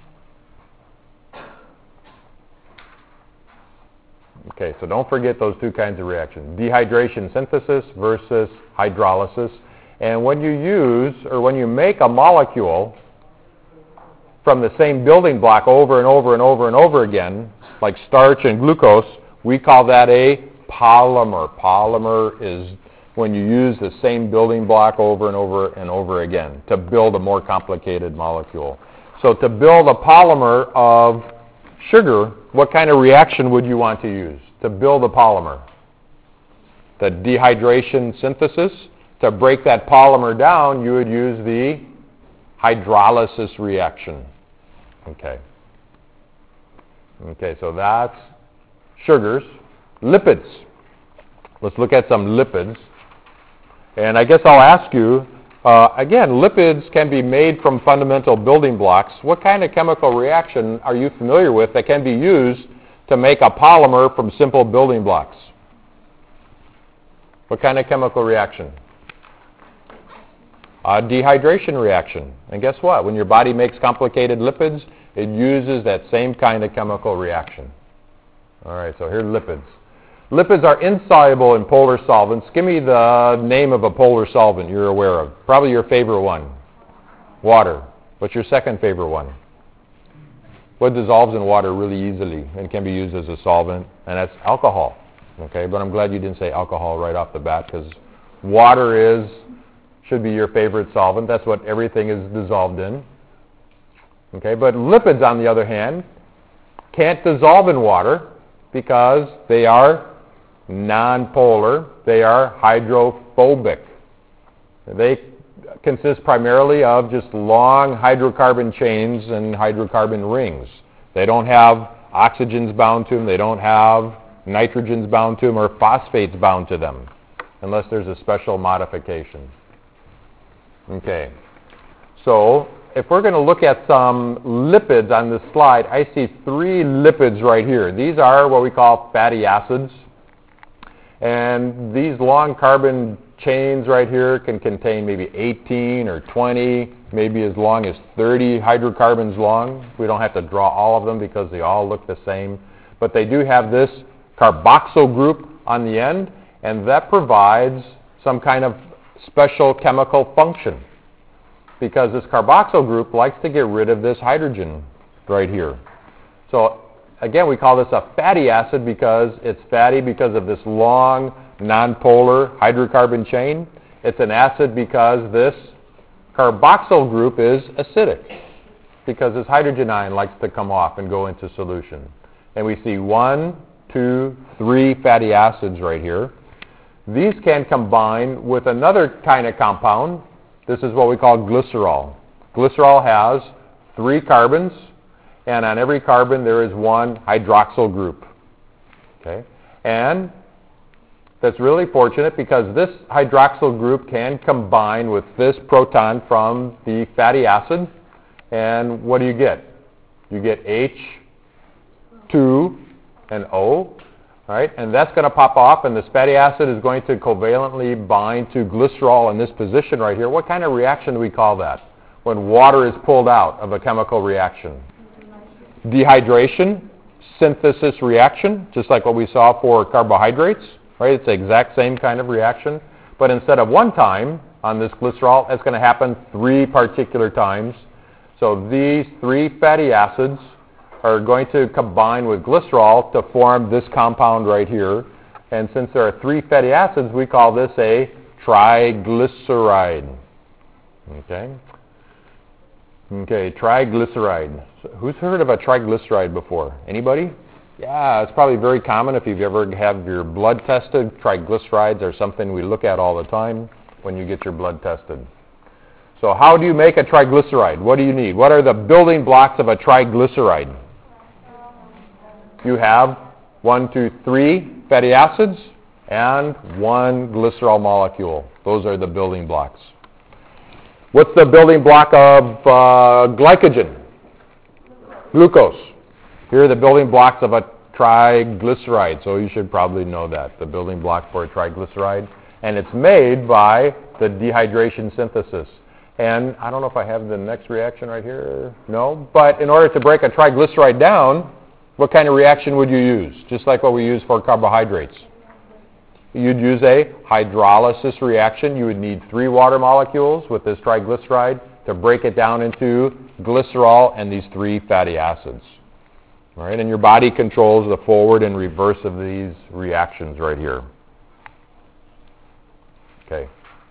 Okay, so don't forget those two kinds of reactions. Dehydration synthesis versus hydrolysis. And when you make a molecule from the same building block over and over and over and over again, like starch and glucose, we call that a polymer. Polymer is when you use the same building block over and over and over again to build a more complicated molecule. So to build a polymer of sugar, what kind of reaction would you want to use to build a polymer? The dehydration synthesis. To break that polymer down, you would use the hydrolysis reaction. Okay. Okay, so that's sugars. Lipids. Let's look at some lipids. And I guess I'll ask you, again, lipids can be made from fundamental building blocks. What kind of chemical reaction are you familiar with that can be used to make a polymer from simple building blocks? What kind of chemical reaction? A dehydration reaction. And guess what? When your body makes complicated lipids, it uses that same kind of chemical reaction. All right, so here's lipids. Lipids are insoluble in polar solvents. Give me the name of a polar solvent you're aware of. Probably your favorite one. Water. What's your second favorite one? What dissolves in water really easily and can be used as a solvent? And that's alcohol. Okay, but I'm glad you didn't say alcohol right off the bat because water should be your favorite solvent. That's what everything is dissolved in. Okay, but lipids, on the other hand, can't dissolve in water because they are nonpolar. They are hydrophobic. They consist primarily of just long hydrocarbon chains and hydrocarbon rings. They don't have oxygens bound to them. They don't have nitrogens bound to them or phosphates bound to them unless there's a special modification. Okay, so if we're going to look at some lipids on this slide, I see 3 lipids right here. These are what we call fatty acids. And these long carbon chains right here can contain maybe 18 or 20, maybe as long as 30 hydrocarbons long. We don't have to draw all of them because they all look the same. But they do have this carboxyl group on the end, and that provides some kind of special chemical function, because this carboxyl group likes to get rid of this hydrogen right here. So again, we call this a fatty acid because it's fatty because of this long nonpolar hydrocarbon chain. It's an acid because this carboxyl group is acidic, because this hydrogen ion likes to come off and go into solution. And we see 1, 2, 3 fatty acids right here. These can combine with another kind of compound. This is what we call glycerol. Glycerol has 3 carbons, and on every carbon there is 1 hydroxyl group. Okay? And that's really fortunate because this hydroxyl group can combine with this proton from the fatty acid. And what do you get? You get H2 and O. Right? And that's going to pop off, and this fatty acid is going to covalently bind to glycerol in this position right here. What kind of reaction do we call that when water is pulled out of a chemical reaction? Dehydration, synthesis reaction, just like what we saw for carbohydrates. Right? It's the exact same kind of reaction. But instead of 1 time on this glycerol, it's going to happen 3 particular times. So these 3 fatty acids are going to combine with glycerol to form this compound right here. And since there are 3 fatty acids, we call this a triglyceride. Okay? Okay, triglyceride. So who's heard of a triglyceride before? Anybody? Yeah, it's probably very common if you've ever had your blood tested. Triglycerides are something we look at all the time when you get your blood tested. So how do you make a triglyceride? What do you need? What are the building blocks of a triglyceride? You have 1, 2, 3 fatty acids and 1 glycerol molecule. Those are the building blocks. What's the building block of glycogen? Glucose. Here are the building blocks of a triglyceride. So you should probably know that, the building block for a triglyceride. And it's made by the dehydration synthesis. And I don't know if I have the next reaction right here. No. But in order to break a triglyceride down, what kind of reaction would you use? Just like what we use for carbohydrates. You'd use a hydrolysis reaction. You would need 3 water molecules with this triglyceride to break it down into glycerol and these 3 fatty acids. All right, and your body controls the forward and reverse of these reactions right here. Okay.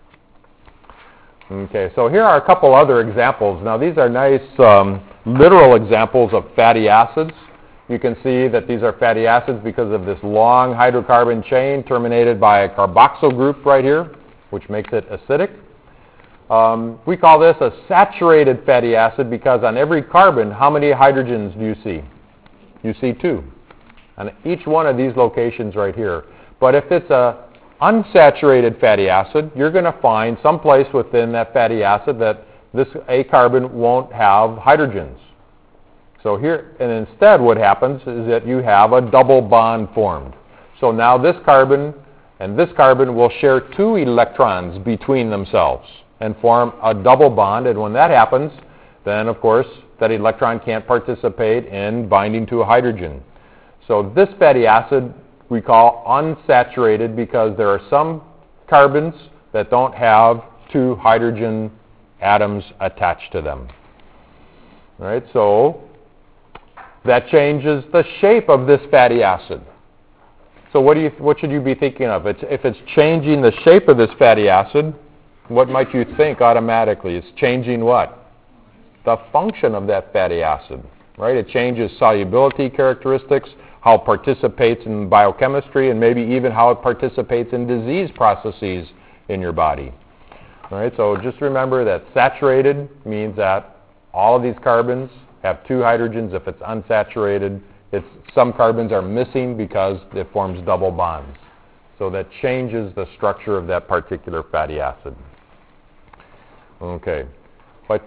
Okay, so here are a couple other examples. Now these are nice literal examples of fatty acids. You can see that these are fatty acids because of this long hydrocarbon chain terminated by a carboxyl group right here, which makes it acidic. We call this a saturated fatty acid because on every carbon, how many hydrogens do you see? You see 2 on each one of these locations right here. But if it's a unsaturated fatty acid, you're going to find someplace within that fatty acid that this A carbon won't have hydrogens. So here, and instead what happens is that you have a double bond formed. So now this carbon and this carbon will share 2 electrons between themselves and form a double bond. And when that happens, then of course that electron can't participate in binding to a hydrogen. So this fatty acid we call unsaturated because there are some carbons that don't have 2 hydrogen atoms attached to them. All right, so that changes the shape of this fatty acid. So what should you be thinking of? If it's changing the shape of this fatty acid, what might you think automatically? It's changing what? The function of that fatty acid. Right? It changes solubility characteristics, how it participates in biochemistry, and maybe even how it participates in disease processes in your body. All right, so just remember that saturated means that all of these carbons have 2 hydrogens. If it's unsaturated, some carbons are missing because it forms double bonds. So that changes the structure of that particular fatty acid. Okay, but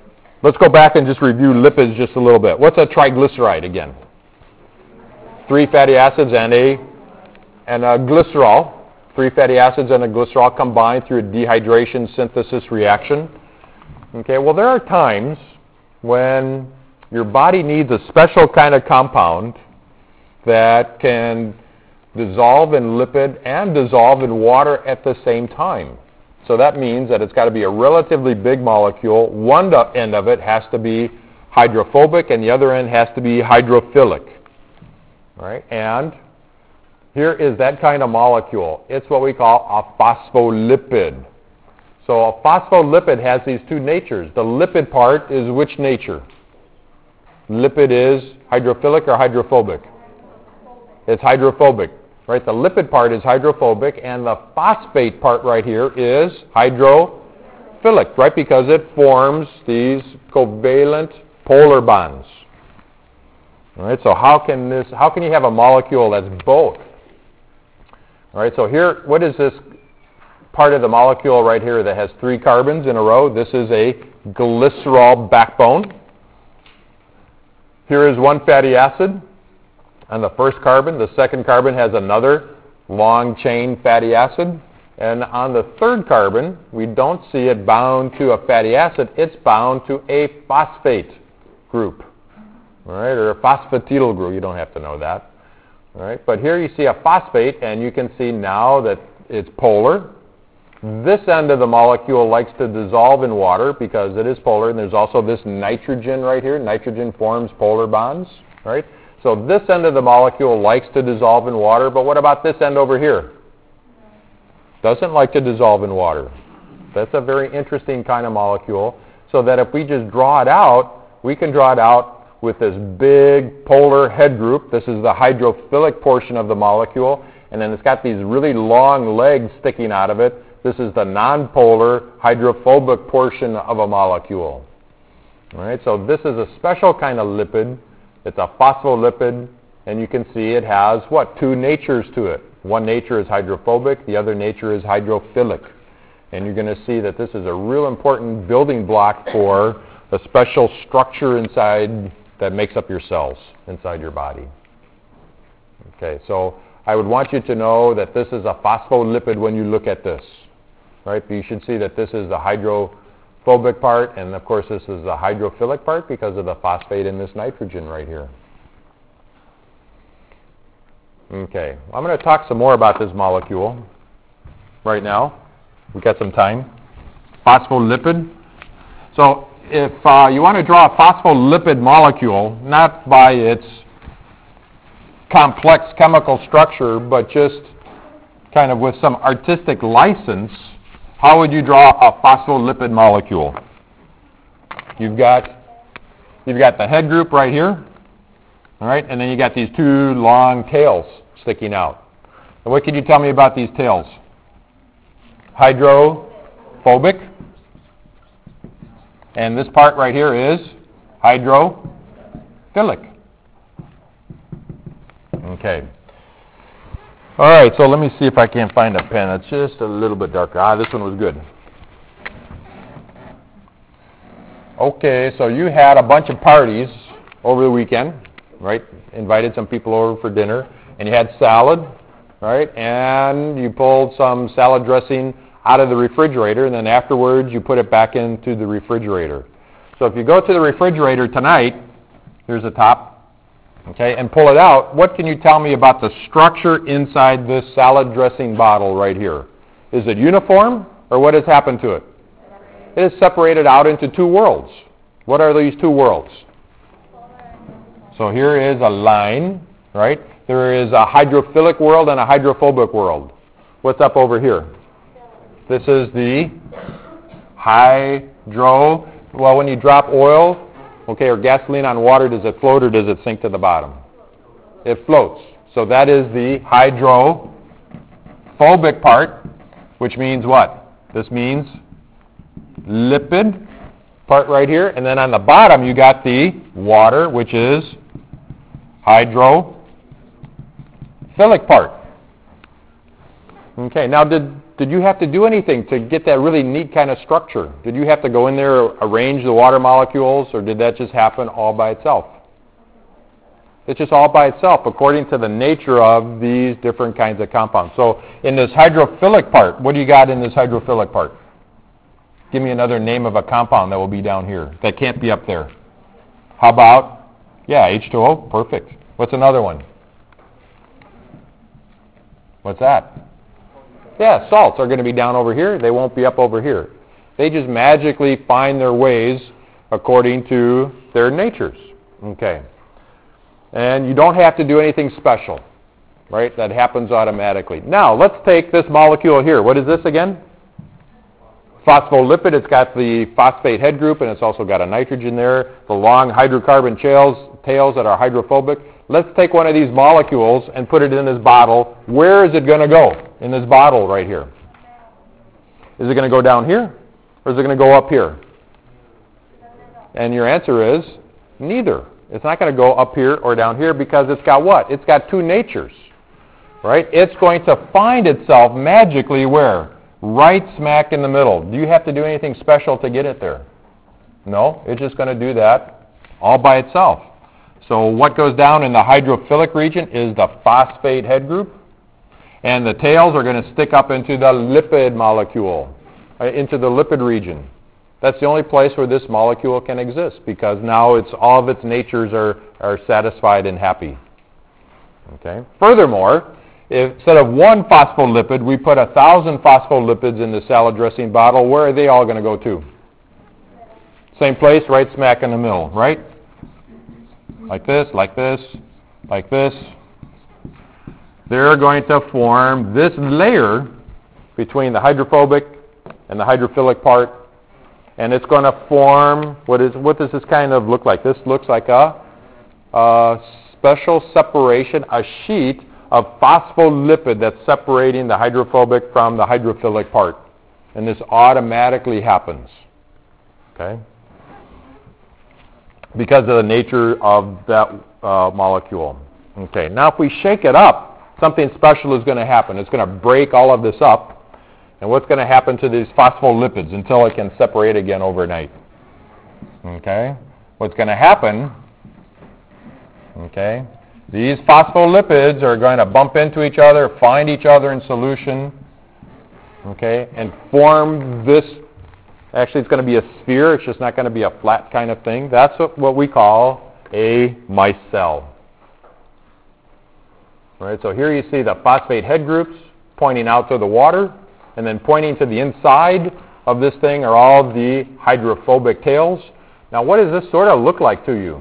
Let's go back and just review lipids just a little bit. What's a triglyceride again? 3 fatty acids and a glycerol. 3 fatty acids and a glycerol combined through a dehydration synthesis reaction. Okay, well, there are times when your body needs a special kind of compound that can dissolve in lipid and dissolve in water at the same time. So that means that it's got to be a relatively big molecule. One end of it has to be hydrophobic and the other end has to be hydrophilic. All right? And here is that kind of molecule. It's what we call a phospholipid. So a phospholipid has these 2 natures. The lipid part is which nature? Lipid is hydrophilic or hydrophobic? It's hydrophobic. Right? The lipid part is hydrophobic, and the phosphate part right here is hydrophilic, right? Because it forms these covalent polar bonds. All right? So how can you have a molecule that's both? All right? So here, what is this part of the molecule right here that has 3 carbons in a row? This is a glycerol backbone. Here is 1 fatty acid on the first carbon. The second carbon has another long chain fatty acid. And on the third carbon, we don't see it bound to a fatty acid. It's bound to a phosphate group, all right, or a phosphatidyl group. You don't have to know that. All right, but here you see a phosphate, and you can see now that it's polar. This end of the molecule likes to dissolve in water because it is polar, and there's also this nitrogen right here. Nitrogen forms polar bonds, right? So this end of the molecule likes to dissolve in water, but what about this end over here? Doesn't like to dissolve in water. That's a very interesting kind of molecule, so that if we just draw it out, we can draw it out with this big polar head group. This is the hydrophilic portion of the molecule, and then it's got these really long legs sticking out of it. This is the nonpolar hydrophobic portion of a molecule. All right, so this is a special kind of lipid. It's a phospholipid, and you can see it has, what, 2 natures to it. One nature is hydrophobic, the other nature is hydrophilic. And you're going to see that this is a real important building block for a special structure inside that makes up your cells inside your body. Okay, so I would want you to know that this is a phospholipid when you look at this. Right? But you should see that this is the hydrophobic part, and of course this is the hydrophilic part because of the phosphate in this nitrogen right here. Okay, well, I'm going to talk some more about this molecule right now. We've got some time. Phospholipid. So if you want to draw a phospholipid molecule, not by its complex chemical structure, but just kind of with some artistic license, how would you draw a phospholipid molecule? You've got the head group right here, all right, and then you got these 2 long tails sticking out. And what can you tell me about these tails? Hydrophobic, and this part right here is hydrophilic. Okay. All right, so let me see if I can find a pen that's just a little bit darker. This one was good. Okay, so you had a bunch of parties over the weekend, right? Invited some people over for dinner, and you had salad, right? And you pulled some salad dressing out of the refrigerator, and then afterwards you put it back into the refrigerator. So if you go to the refrigerator tonight, here's the top, okay, and pull it out, what can you tell me about the structure inside this salad dressing bottle right here? Is it uniform, or what has happened to it? It is separated out into 2 worlds. What are these 2 worlds? So here is a line, right? There is a hydrophilic world and a hydrophobic world. What's up over here? This is the well, when you drop oil, okay, or gasoline on water, does it float or does it sink to the bottom? It floats. So that is the hydrophobic part, which means what? This means lipid part right here. And then on the bottom, you got the water, which is hydrophilic part. Okay, now did did you have to do anything to get that really neat kind of structure? Did you have to go in there, arrange the water molecules, or did that just happen all by itself? It's just all by itself according to the nature of these different kinds of compounds. So in this hydrophilic part, what do you got in this hydrophilic part? Give me another name of a compound that will be down here. That can't be up there. How about, yeah, H2O? Perfect. What's another one? What's that? Yeah, salts are going to be down over here. They won't be up over here. They just magically find their ways according to their natures. Okay. And you don't have to do anything special, right? That happens automatically. Now, let's take this molecule here. What is this again? Phospholipid. It's got the phosphate head group, and it's also got a nitrogen there. The long hydrocarbon tails that are hydrophobic. Let's take one of these molecules and put it in this bottle. Where is it going to go in this bottle right here? Is it going to go down here, or is it going to go up here? And your answer is neither. It's not going to go up here or down here because it's got what? It's got two natures, right? It's going to find itself magically where? Right smack in the middle. Do you have to do anything special to get it there? No, it's just going to do that all by itself. So what goes down in the hydrophilic region is the phosphate head group, and the tails are going to stick up into the lipid molecule, into the lipid region. That's the only place where this molecule can exist because now all of its natures are satisfied and happy. Okay. Furthermore, instead of one phospholipid, we put 1,000 phospholipids in the salad dressing bottle. Where are they all going to go to? Same place, right smack in the middle, right? Like this, like this, like this. They're going to form this layer between the hydrophobic and the hydrophilic part, and it's going to form, what does this kind of look like? This looks like a special separation, a sheet of phospholipid that's separating the hydrophobic from the hydrophilic part. And this automatically happens, okay? Because of the nature of that molecule. Okay, now if we shake it up, something special is going to happen. It's going to break all of this up. And what's going to happen to these phospholipids until it can separate again overnight? Okay, what's going to happen, okay, these phospholipids are going to bump into each other, find each other in solution, okay, and form this. Actually, it's going to be a sphere. It's just not going to be a flat kind of thing. That's what we call a micelle. All right, so here you see the phosphate head groups pointing out to the water, and then pointing to the inside of this thing are all the hydrophobic tails. Now, what does this sort of look like to you?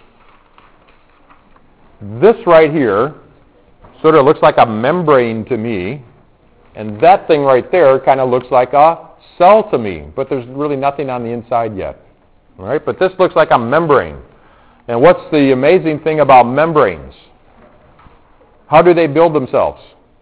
This right here sort of looks like a membrane to me, and that thing right there kind of looks like a cell to me, but there's really nothing on the inside yet. All right, but this looks like a membrane. And what's the amazing thing about membranes? How do they build themselves?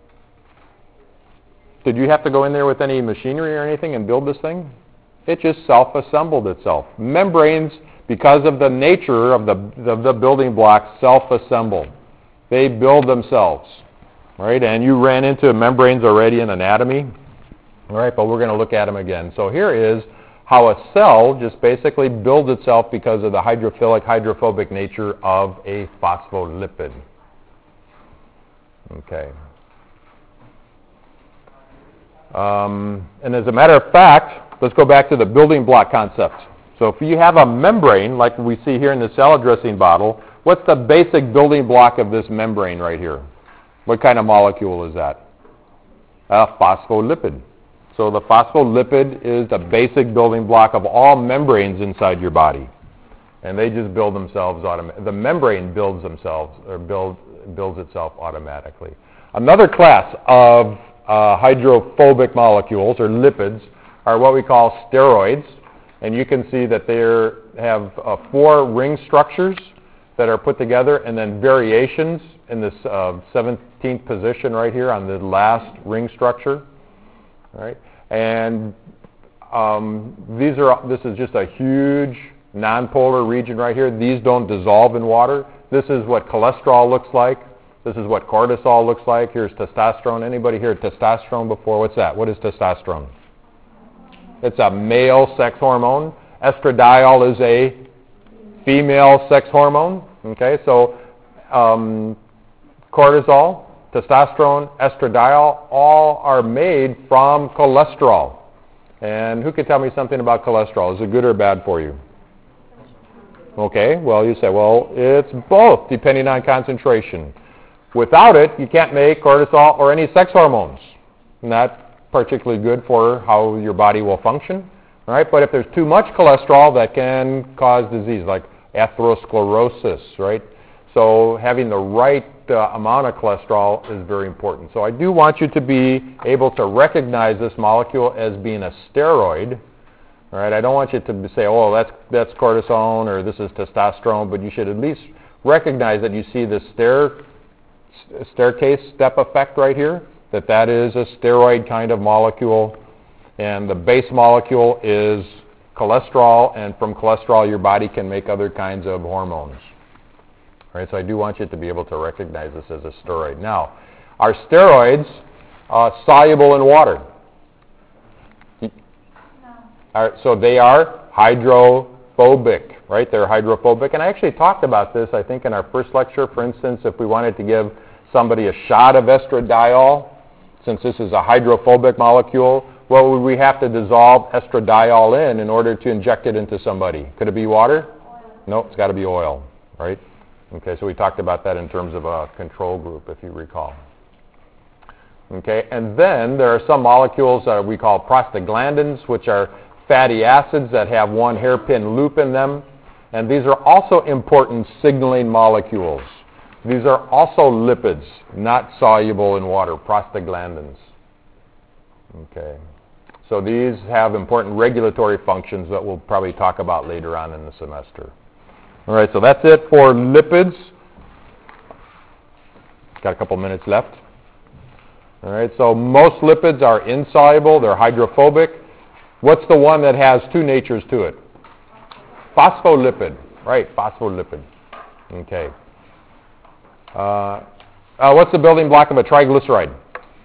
Did you have to go in there with any machinery or anything and build this thing? It just self-assembled itself. Membranes, because of the nature of the building blocks, self-assemble. They build themselves. All right, and you ran into membranes already in anatomy. All right, but we're going to look at them again. So here is how a cell just basically builds itself because of the hydrophilic, hydrophobic nature of a phospholipid. Okay. And as a matter of fact, let's go back to the building block concept. So if you have a membrane, like we see here in the salad dressing bottle, what's the basic building block of this membrane right here? What kind of molecule is that? A phospholipid. So the phospholipid is the basic building block of all membranes inside your body. And they just build themselves automatically. The membrane builds themselves, or builds itself automatically. Another class of hydrophobic molecules, or lipids, are what we call steroids. And you can see that they have 4 ring structures that are put together, and then variations in this 17th position right here on the last ring structure. All right, and this is just a huge nonpolar region right here. These don't dissolve in water. This is what cholesterol looks like. This is what cortisol looks like. Here's testosterone. Anybody hear testosterone before? What's that? What is testosterone? It's a male sex hormone. Estradiol is a female sex hormone. Okay, so cortisol, testosterone, estradiol, all are made from cholesterol. And who can tell me something about cholesterol? Is it good or bad for you? Okay, well, you say, well, it's both, depending on concentration. Without it, you can't make cortisol or any sex hormones. Not particularly good for how your body will function. All right, but if there's too much cholesterol, that can cause disease, like atherosclerosis, right? So having the right amount of cholesterol is very important. So I do want you to be able to recognize this molecule as being a steroid. All right, I don't want you to say, oh, that's cortisone or this is testosterone, but you should at least recognize that you see this staircase step effect right here, that is a steroid kind of molecule, and the base molecule is cholesterol, and from cholesterol your body can make other kinds of hormones. All right, so I do want you to be able to recognize this as a steroid. Now, are steroids soluble in water? So they are hydrophobic, right? They're hydrophobic. And I actually talked about this, I think, in our first lecture. For instance, if we wanted to give somebody a shot of estradiol, since this is a hydrophobic molecule, what would we have to dissolve estradiol in order to inject it into somebody? Could it be water? Oil. No, it's got to be oil, right? Okay, so we talked about that in terms of a control group, if you recall. Okay, and then there are some molecules that we call prostaglandins, which are fatty acids that have one hairpin loop in them. And these are also important signaling molecules. These are also lipids, not soluble in water, prostaglandins. Okay, so these have important regulatory functions that we'll probably talk about later on in the semester. All right, so that's it for lipids. Got a couple minutes left. All right, so most lipids are insoluble. They're hydrophobic. What's the one that has two natures to it? Phospholipid. Right, phospholipid. Okay. What's the building block of a triglyceride?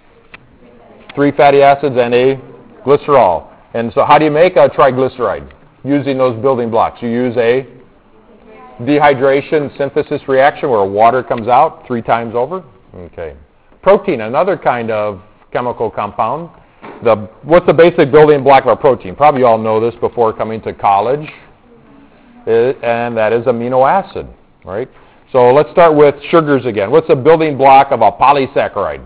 3 fatty acids and a glycerol. And so how do you make a triglyceride using those building blocks? You use a dehydration synthesis reaction where water comes out 3 times over. Okay. Protein, another kind of chemical compound. What's the basic building block of a protein? Probably you all know this before coming to college. And that is amino acid, right? So let's start with sugars again. What's the building block of a polysaccharide?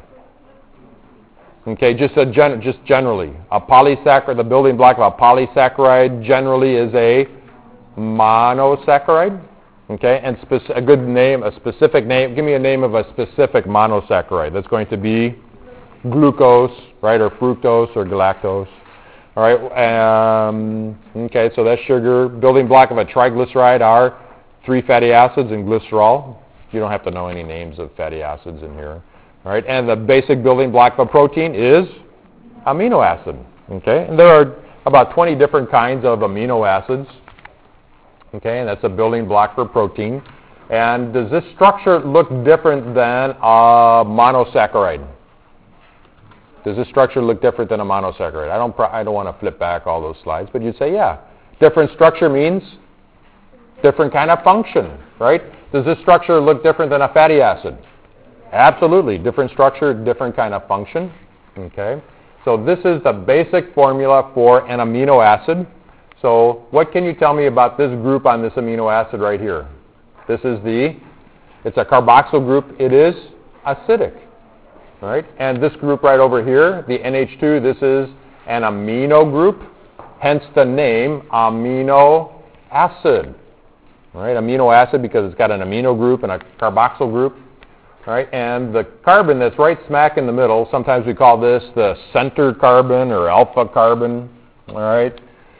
Okay, just generally. A polysaccharide, the building block of a polysaccharide generally is a monosaccharide. Okay, and a good name, a specific name. Give me a name of a specific monosaccharide. That's going to be glucose, right, or fructose or galactose. All right. Okay, so that's sugar. Building block of a triglyceride are 3 fatty acids and glycerol. You don't have to know any names of fatty acids in here. All right, and the basic building block of a protein is amino acid. Okay, and there are about 20 different kinds of amino acids. Okay, and that's a building block for protein. And does this structure look different than a monosaccharide? Does this structure look different than a monosaccharide? I don't want to flip back all those slides, but you'd say, yeah. Different structure means different kind of function, right? Does this structure look different than a fatty acid? Absolutely. Different structure, different kind of function. Okay, so this is the basic formula for an amino acid. So what can you tell me about this group on this amino acid right here? This is it's a carboxyl group. It is acidic, right? And this group right over here, the NH2, this is an amino group, hence the name amino acid, right? Amino acid because it's got an amino group and a carboxyl group, right? And the carbon that's right smack in the middle, sometimes we call this the center carbon or alpha carbon, all right?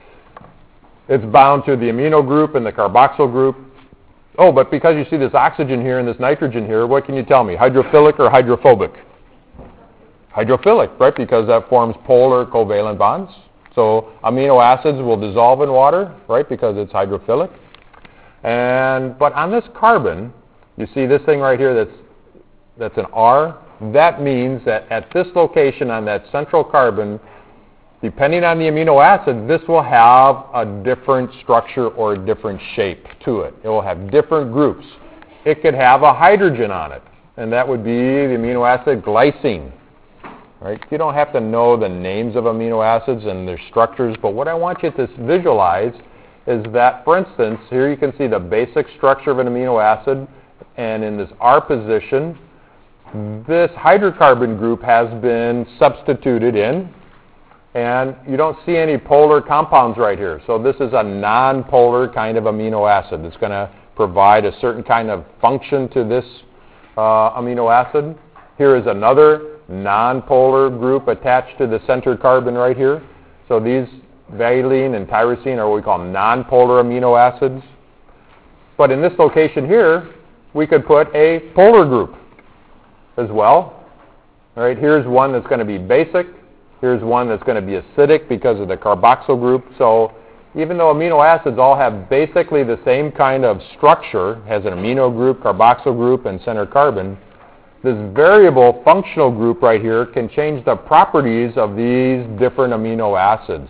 It's bound to the amino group and the carboxyl group. Oh, but because you see this oxygen here and this nitrogen here, what can you tell me? Hydrophilic or hydrophobic? Hydrophilic, right? Because that forms polar covalent bonds. So amino acids will dissolve in water, right? Because it's hydrophilic. But on this carbon, you see this thing right here that's that's an R, that means that at this location on that central carbon, depending on the amino acid, this will have a different structure or a different shape to it. It will have different groups. It could have a hydrogen on it, and that would be the amino acid glycine. Right? You don't have to know the names of amino acids and their structures, but what I want you to visualize is that, for instance, here you can see the basic structure of an amino acid, and in this R position, this hydrocarbon group has been substituted in, and you don't see any polar compounds right here. So this is a non-polar kind of amino acid. It's going to provide a certain kind of function to this amino acid. Here is another non-polar group attached to the center carbon right here. So these valine and tyrosine are what we call non-polar amino acids. But in this location here, we could put a polar group as well. All right, here's one that's going to be basic. Here's one that's going to be acidic because of the carboxyl group. So even though amino acids all have basically the same kind of structure, has an amino group, carboxyl group, and center carbon, this variable functional group right here can change the properties of these different amino acids.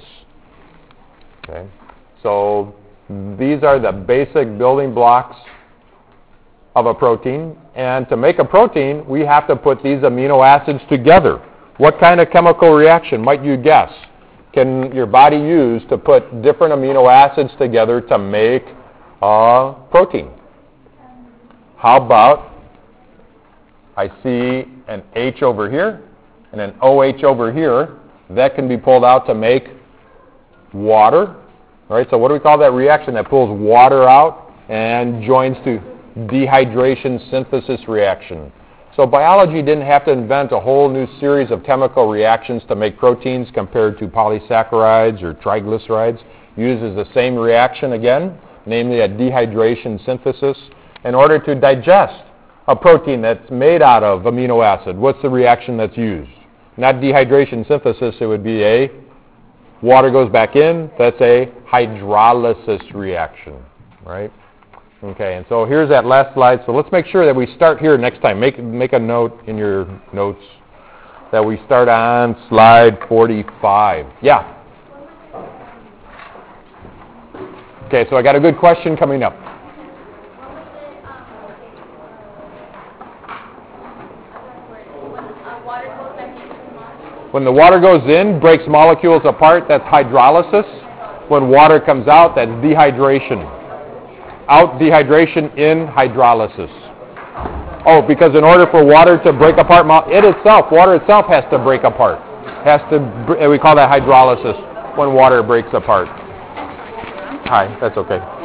Okay, so these are the basic building blocks of a protein, and to make a protein, we have to put these amino acids together. What kind of chemical reaction might you guess can your body use to put different amino acids together to make a protein? How about I see an H over here and an OH over here. That can be pulled out to make water. All right, so what do we call that reaction that pulls water out and joins to dehydration synthesis reaction? So biology didn't have to invent a whole new series of chemical reactions to make proteins compared to polysaccharides or triglycerides. It uses the same reaction again, namely a dehydration synthesis, in order to digest a protein that's made out of amino acid. What's the reaction that's used? Not dehydration synthesis, it would be a water goes back in, that's a hydrolysis reaction, right? Okay, and so here's that last slide. So let's make sure that we start here next time. Make a note in your notes that we start on slide 45. Yeah? Okay, so I got a good question coming up. When the water goes in, breaks molecules apart, that's hydrolysis. When water comes out, that's dehydration. Out dehydration, in hydrolysis. Oh, because in order for water to break apart, water itself has to break apart. We call that hydrolysis when water breaks apart. Hi, that's okay.